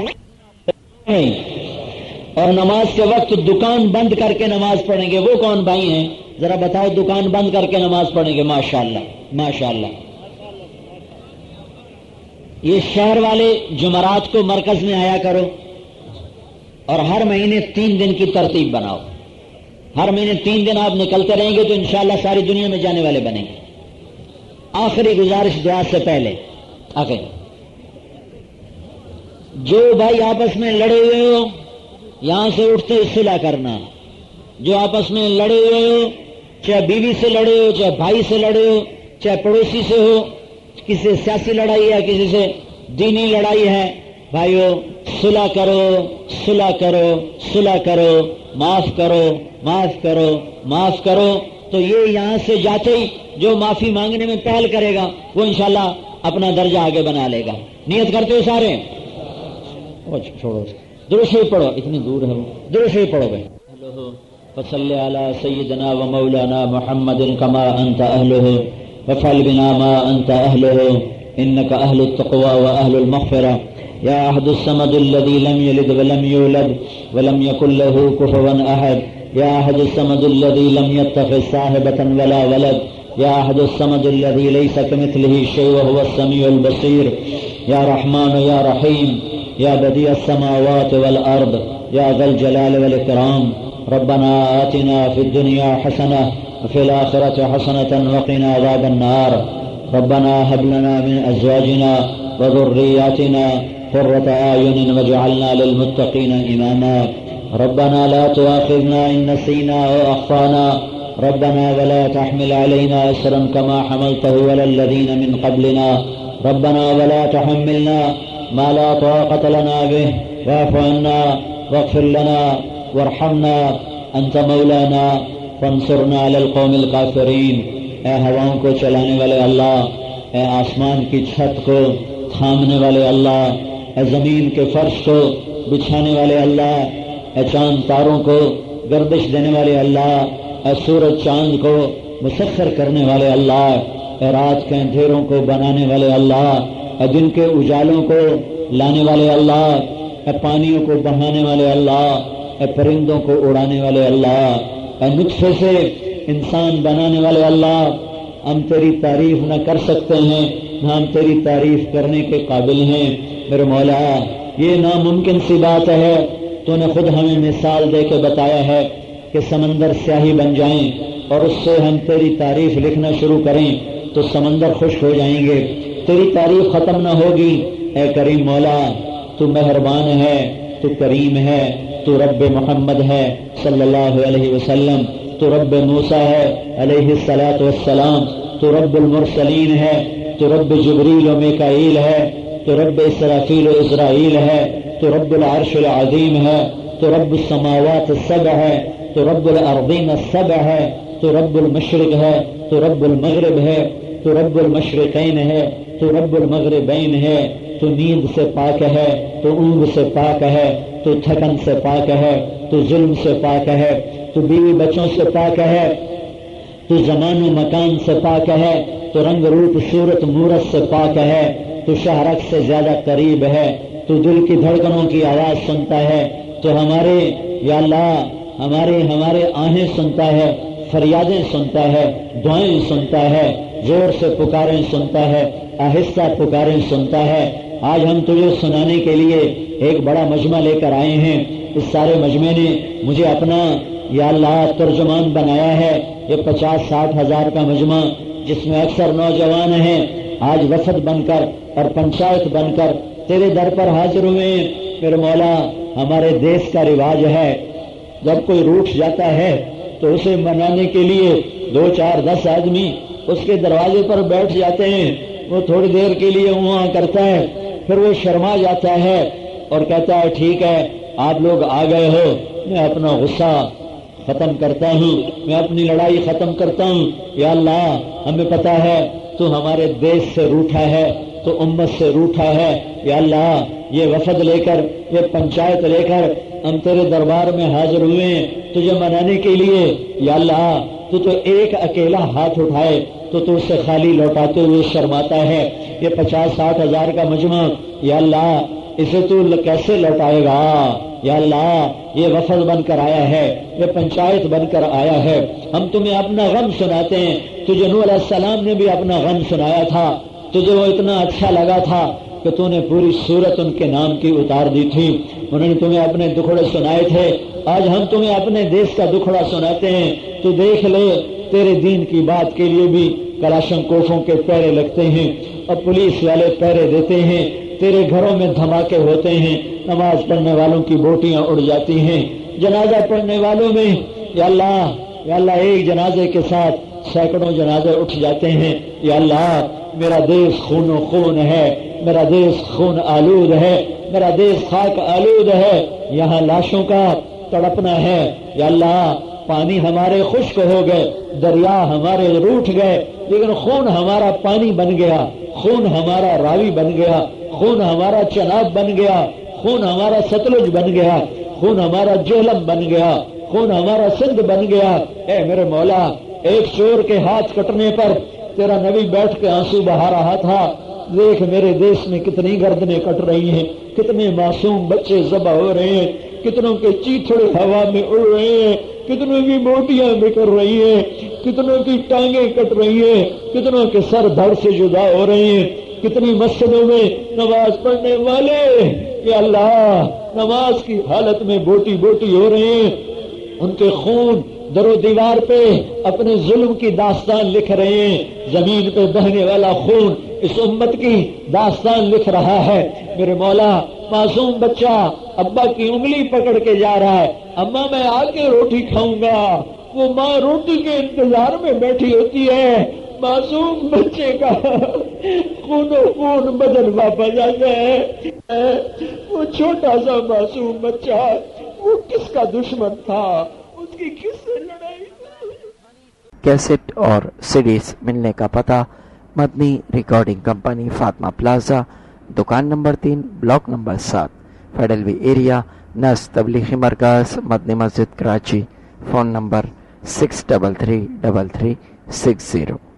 اور نماز کے وقت دکان بند کر کے نماز پڑھیں گے، وہ کون بھائی ہیں؟ ذرا بتاؤ، دکان بند کر کے نماز پڑھیں گے. ماشاءاللہ ماشاءاللہ. یہ شہر والے جمعرات کو مرکز میں آیا کرو اور ہر مہینے تین دن کی ترتیب بناؤ. ہر مہینے تین دن آپ نکلتے رہیں گے تو انشاءاللہ ساری دنیا میں جانے والے بنیں گے. آخری گزارش دعا سے پہلے، آخر جو بھائی آپس میں لڑے ہوئے ہو یہاں سے اٹھتے صلح کرنا. جو آپس میں لڑے ہوئے ہو، چاہے بیوی سے لڑے ہو، چاہے بھائی سے لڑے ہو، چاہے پڑوسی سے ہو، کسی سے سیاسی لڑائی ہے، کسی سے دینی لڑائی ہے، بھائیو صلح کرو، صلح کرو، صلح کرو، معاف کرو، معاف کرو، معاف کرو. تو یہ یہاں سے جاتے ہی جو معافی مانگنے میں پہل کرے گا وہ انشاءاللہ اپنا درجہ آگے بنا لے گا. نیت کرتے ہو سارے؟ چھوڑو، درود شریف پڑھو، اتنی دور ہے وہ، درود شریف پڑھو بھائی. فصلی علی سیدنا و مولانا محمد کما انت اہلہ وفعل بنا ما انت اہلہ انک اہل التقوی و اہل المغفرہ یا احد الصمد الذی لم یلد ولم یولد ولم یکن له کفوا احد یا احد الصمد الذی لم یتخذ صاحبۃ ولا ولد یا احد الصمد الذی لیس کمثلہ شیء وهو السمیع البصیر یا رحمان یا رحیم یا بدیع السماوات والارض یا ذا الجلال والاکرام. ربنا آتنا فی الدنیا حسنہ وفی الآخرۃ حسنۃ وقنا عذاب النار. ربنا هب لنا من ازواجنا وذرياتنا قرة اعین واجعلنا للمتقین اماما. ربنا لا تؤاخذنا ان نسینا او اخطانا ربنا ولا تحمل علينا اصرا كما حملته على الذين من قبلنا ربنا ولا تحملنا ما لا طاقة لنا به واعف عنا واغفر لنا وارحمنا انت مولانا فانصرنا على القوم الكافرين. اے ہواؤں کو چلانے والے اللہ، اے آسمان کی چھت کو تھامنے والے اللہ، اے زمین کے فرش کو بچھانے والے اللہ، اے چاند تاروں کو گردش دینے والے اللہ، اے سورج چاند کو مسخر کرنے والے اللہ، اے رات کے اندھیروں کو بنانے والے اللہ، اے دن کے اجالوں کو لانے والے اللہ، اے پانیوں کو بہانے والے اللہ، اے پرندوں کو اڑانے والے اللہ، اے نطفے سے انسان بنانے والے اللہ. ہم تیری تعریف نہ کر سکتے ہیں، نہ ہم تیری تعریف کرنے کے قابل ہیں. میرے مولا، یہ ناممکن سی بات ہے، تو نے خود ہمیں مثال دے کے بتایا ہے کہ سمندر سیاہی بن جائیں اور اس سے ہم تیری تعریف لکھنا شروع کریں تو سمندر خشک ہو جائیں گے، تیری تعریف ختم نہ ہوگی. اے کریم مولا، تو مہربان ہے، تو کریم ہے، تو رب محمد ہے صلی اللہ علیہ وسلم، تو رب موسیٰ ہے علیہ الصلاۃ والسلام، تو رب المرسلین ہے، تو رب جبریل و میکائیل ہے، تو رب اسرافیل و اسرائیل ہے، تو رب العرش العظیم ہے، تو رب السماوات السبع ہے، تو رب الارضین السبع ہے، تو رب المشرق ہے، تو رب المغرب ہے، تو رب المشرقین ہے، تو رب المغربین ہے، تو نیند سے پاک ہے، تو اونگ سے پاک ہے، تو تھکن سے پاک ہے، تو ظلم سے پاک ہے، تو بیوی بچوں سے پاک ہے، تو زمان و مکان سے پاک ہے، تو رنگ روپ صورت مورت سے پاک ہے، تو شہرک سے زیادہ قریب ہے، تو دل کی دھڑکنوں کی آواز سنتا ہے، تو ہمارے یا اللہ ہمارے ہمارے آہیں سنتا ہے، فریادیں سنتا ہے، دعائیں سنتا ہے، زور سے پکاریں سنتا ہے، آہستہ پکاریں سنتا ہے۔ آج ہم تجھے سنانے کے لیے ایک بڑا مجمع لے کر آئے ہیں۔ اس سارے مجمع نے مجھے اپنا یا اللہ ترجمان بنایا ہے۔ یہ پچاس ساٹھ ہزار کا مجمع جس میں اکثر نوجوان ہیں، آج وفد بن کر اور پنچایت بن کر تیرے در پر حاضر ہوئے۔ میرے مولا، ہمارے دیش کا رواج ہے جب کوئی روٹھ جاتا ہے تو اسے منانے کے لیے دو چار دس آدمی اس کے دروازے پر بیٹھ جاتے ہیں۔ وہ تھوڑی دیر کے لیے وہاں کرتا ہے، پھر وہ شرما جاتا ہے اور کہتا ہے ٹھیک ہے آپ لوگ آ گئے ہو، میں اپنا غصہ ختم کرتا ہوں، میں اپنی لڑائی ختم کرتا ہوں۔ یا اللہ ہمیں پتا ہے تو ہمارے دیش سے روٹھا ہے، تو امت سے روٹھا ہے۔ یا اللہ یہ وفد لے کر، یہ پنچایت لے کر ہم تیرے دربار میں حاضر ہوئے ہیں تجھے منانے کے لیے۔ یا اللہ تو تو ایک اکیلا ہاتھ اٹھائے تو تو اسے خالی لوٹاتے ہوئے شرماتا ہے۔ یہ پچاس ساٹھ ہزار کا مجمع، یا اللہ اسے تو کیسے لوٹائے گا؟ یا اللہ یہ وفد بن کر آیا ہے، یہ پنچایت بن کر آیا ہے، ہم تمہیں اپنا غم سناتے ہیں۔ تجھے نوح علیہ السلام نے بھی اپنا غم سنایا تھا، تجھے وہ اتنا اچھا لگا تھا کہ تو نے پوری سورت ان کے نام کی اتار دی تھی۔ انہوں نے تمہیں اپنے دکھڑے سنائے تھے، آج ہم تمہیں اپنے دیش کا دکھڑا سناتے ہیں۔ تو دیکھ لے تیرے دین کی بات کے لیے بھی کلاشن کوفوں کے پہرے لگتے ہیں اور پولیس والے پہرے دیتے ہیں، تیرے گھروں میں دھماکے ہوتے ہیں، نماز پڑھنے والوں کی بوٹیاں اڑ جاتی ہیں، جنازہ پڑھنے والوں میں یا اللہ یا اللہ ایک جنازے کے ساتھ سینکڑوں جنازے اٹھ جاتے ہیں۔ یا اللہ میرا دیش خون و خون ہے، میرا دیش خون آلود ہے، میرا دیش خاک آلود ہے، یہاں لاشوں کا تڑپنا ہے۔ یا اللہ پانی ہمارے خشک ہو گئے، دریا ہمارے روٹھ گئے، لیکن خون ہمارا پانی بن گیا، خون ہمارا راوی بن گیا، خون ہمارا چناب بن گیا، خون ہمارا ستلج بن گیا، خون ہمارا جہلم بن گیا، خون ہمارا سندھ بن گیا۔ اے میرے مولا، ایک چور کے ہاتھ کٹنے پر تیرا نبی بیٹھ کے آنسو بہا رہا تھا۔ دیکھ میرے دیش میں کتنی گردنیں کٹ رہی ہیں، کتنے معصوم بچے ذبح ہو رہے ہیں، کتنوں کے چیتھڑے ہوا میں اڑ رہے ہیں، کتنوں کی موٹیاں بکھر رہی ہیں، کتنوں کی ٹانگیں کٹ رہی ہیں، کتنوں کے سر دھڑ سے جدا ہو رہے ہیں، کتنی مسجدوں میں نماز پڑھنے والے کہ اللہ نماز کی حالت میں بوٹی بوٹی ہو رہے ہیں، ان کے خون در و دیوار پہ اپنے ظلم کی داستان لکھ رہے ہیں۔ زمین پہ بہنے والا خون اس امت کی داستان لکھ رہا ہے۔ میرے مولا، معصوم بچہ ابا کی انگلی پکڑ کے جا رہا ہے، اماں میں آ کے روٹی کھاؤں گا، وہ ماں روٹی کے انتظار میں بیٹھی ہوتی ہے، معصوم بچے کا خون و خون بدن واپس آ گئے۔ وہ چھوٹا سا معصوم بچہ وہ کس کا دشمن تھا، اس کی کس سے لڑائی؟ کیسٹ اور سیڈیز ملنے کا پتہ: Madani recording company, Fatima plaza, دکان نمبر تین، بلاک نمبر سات، فیڈلوی ایریا، نس تبلیغی مرکز، مدنی مسجد، Karachi. Phone number six double three double three six zero.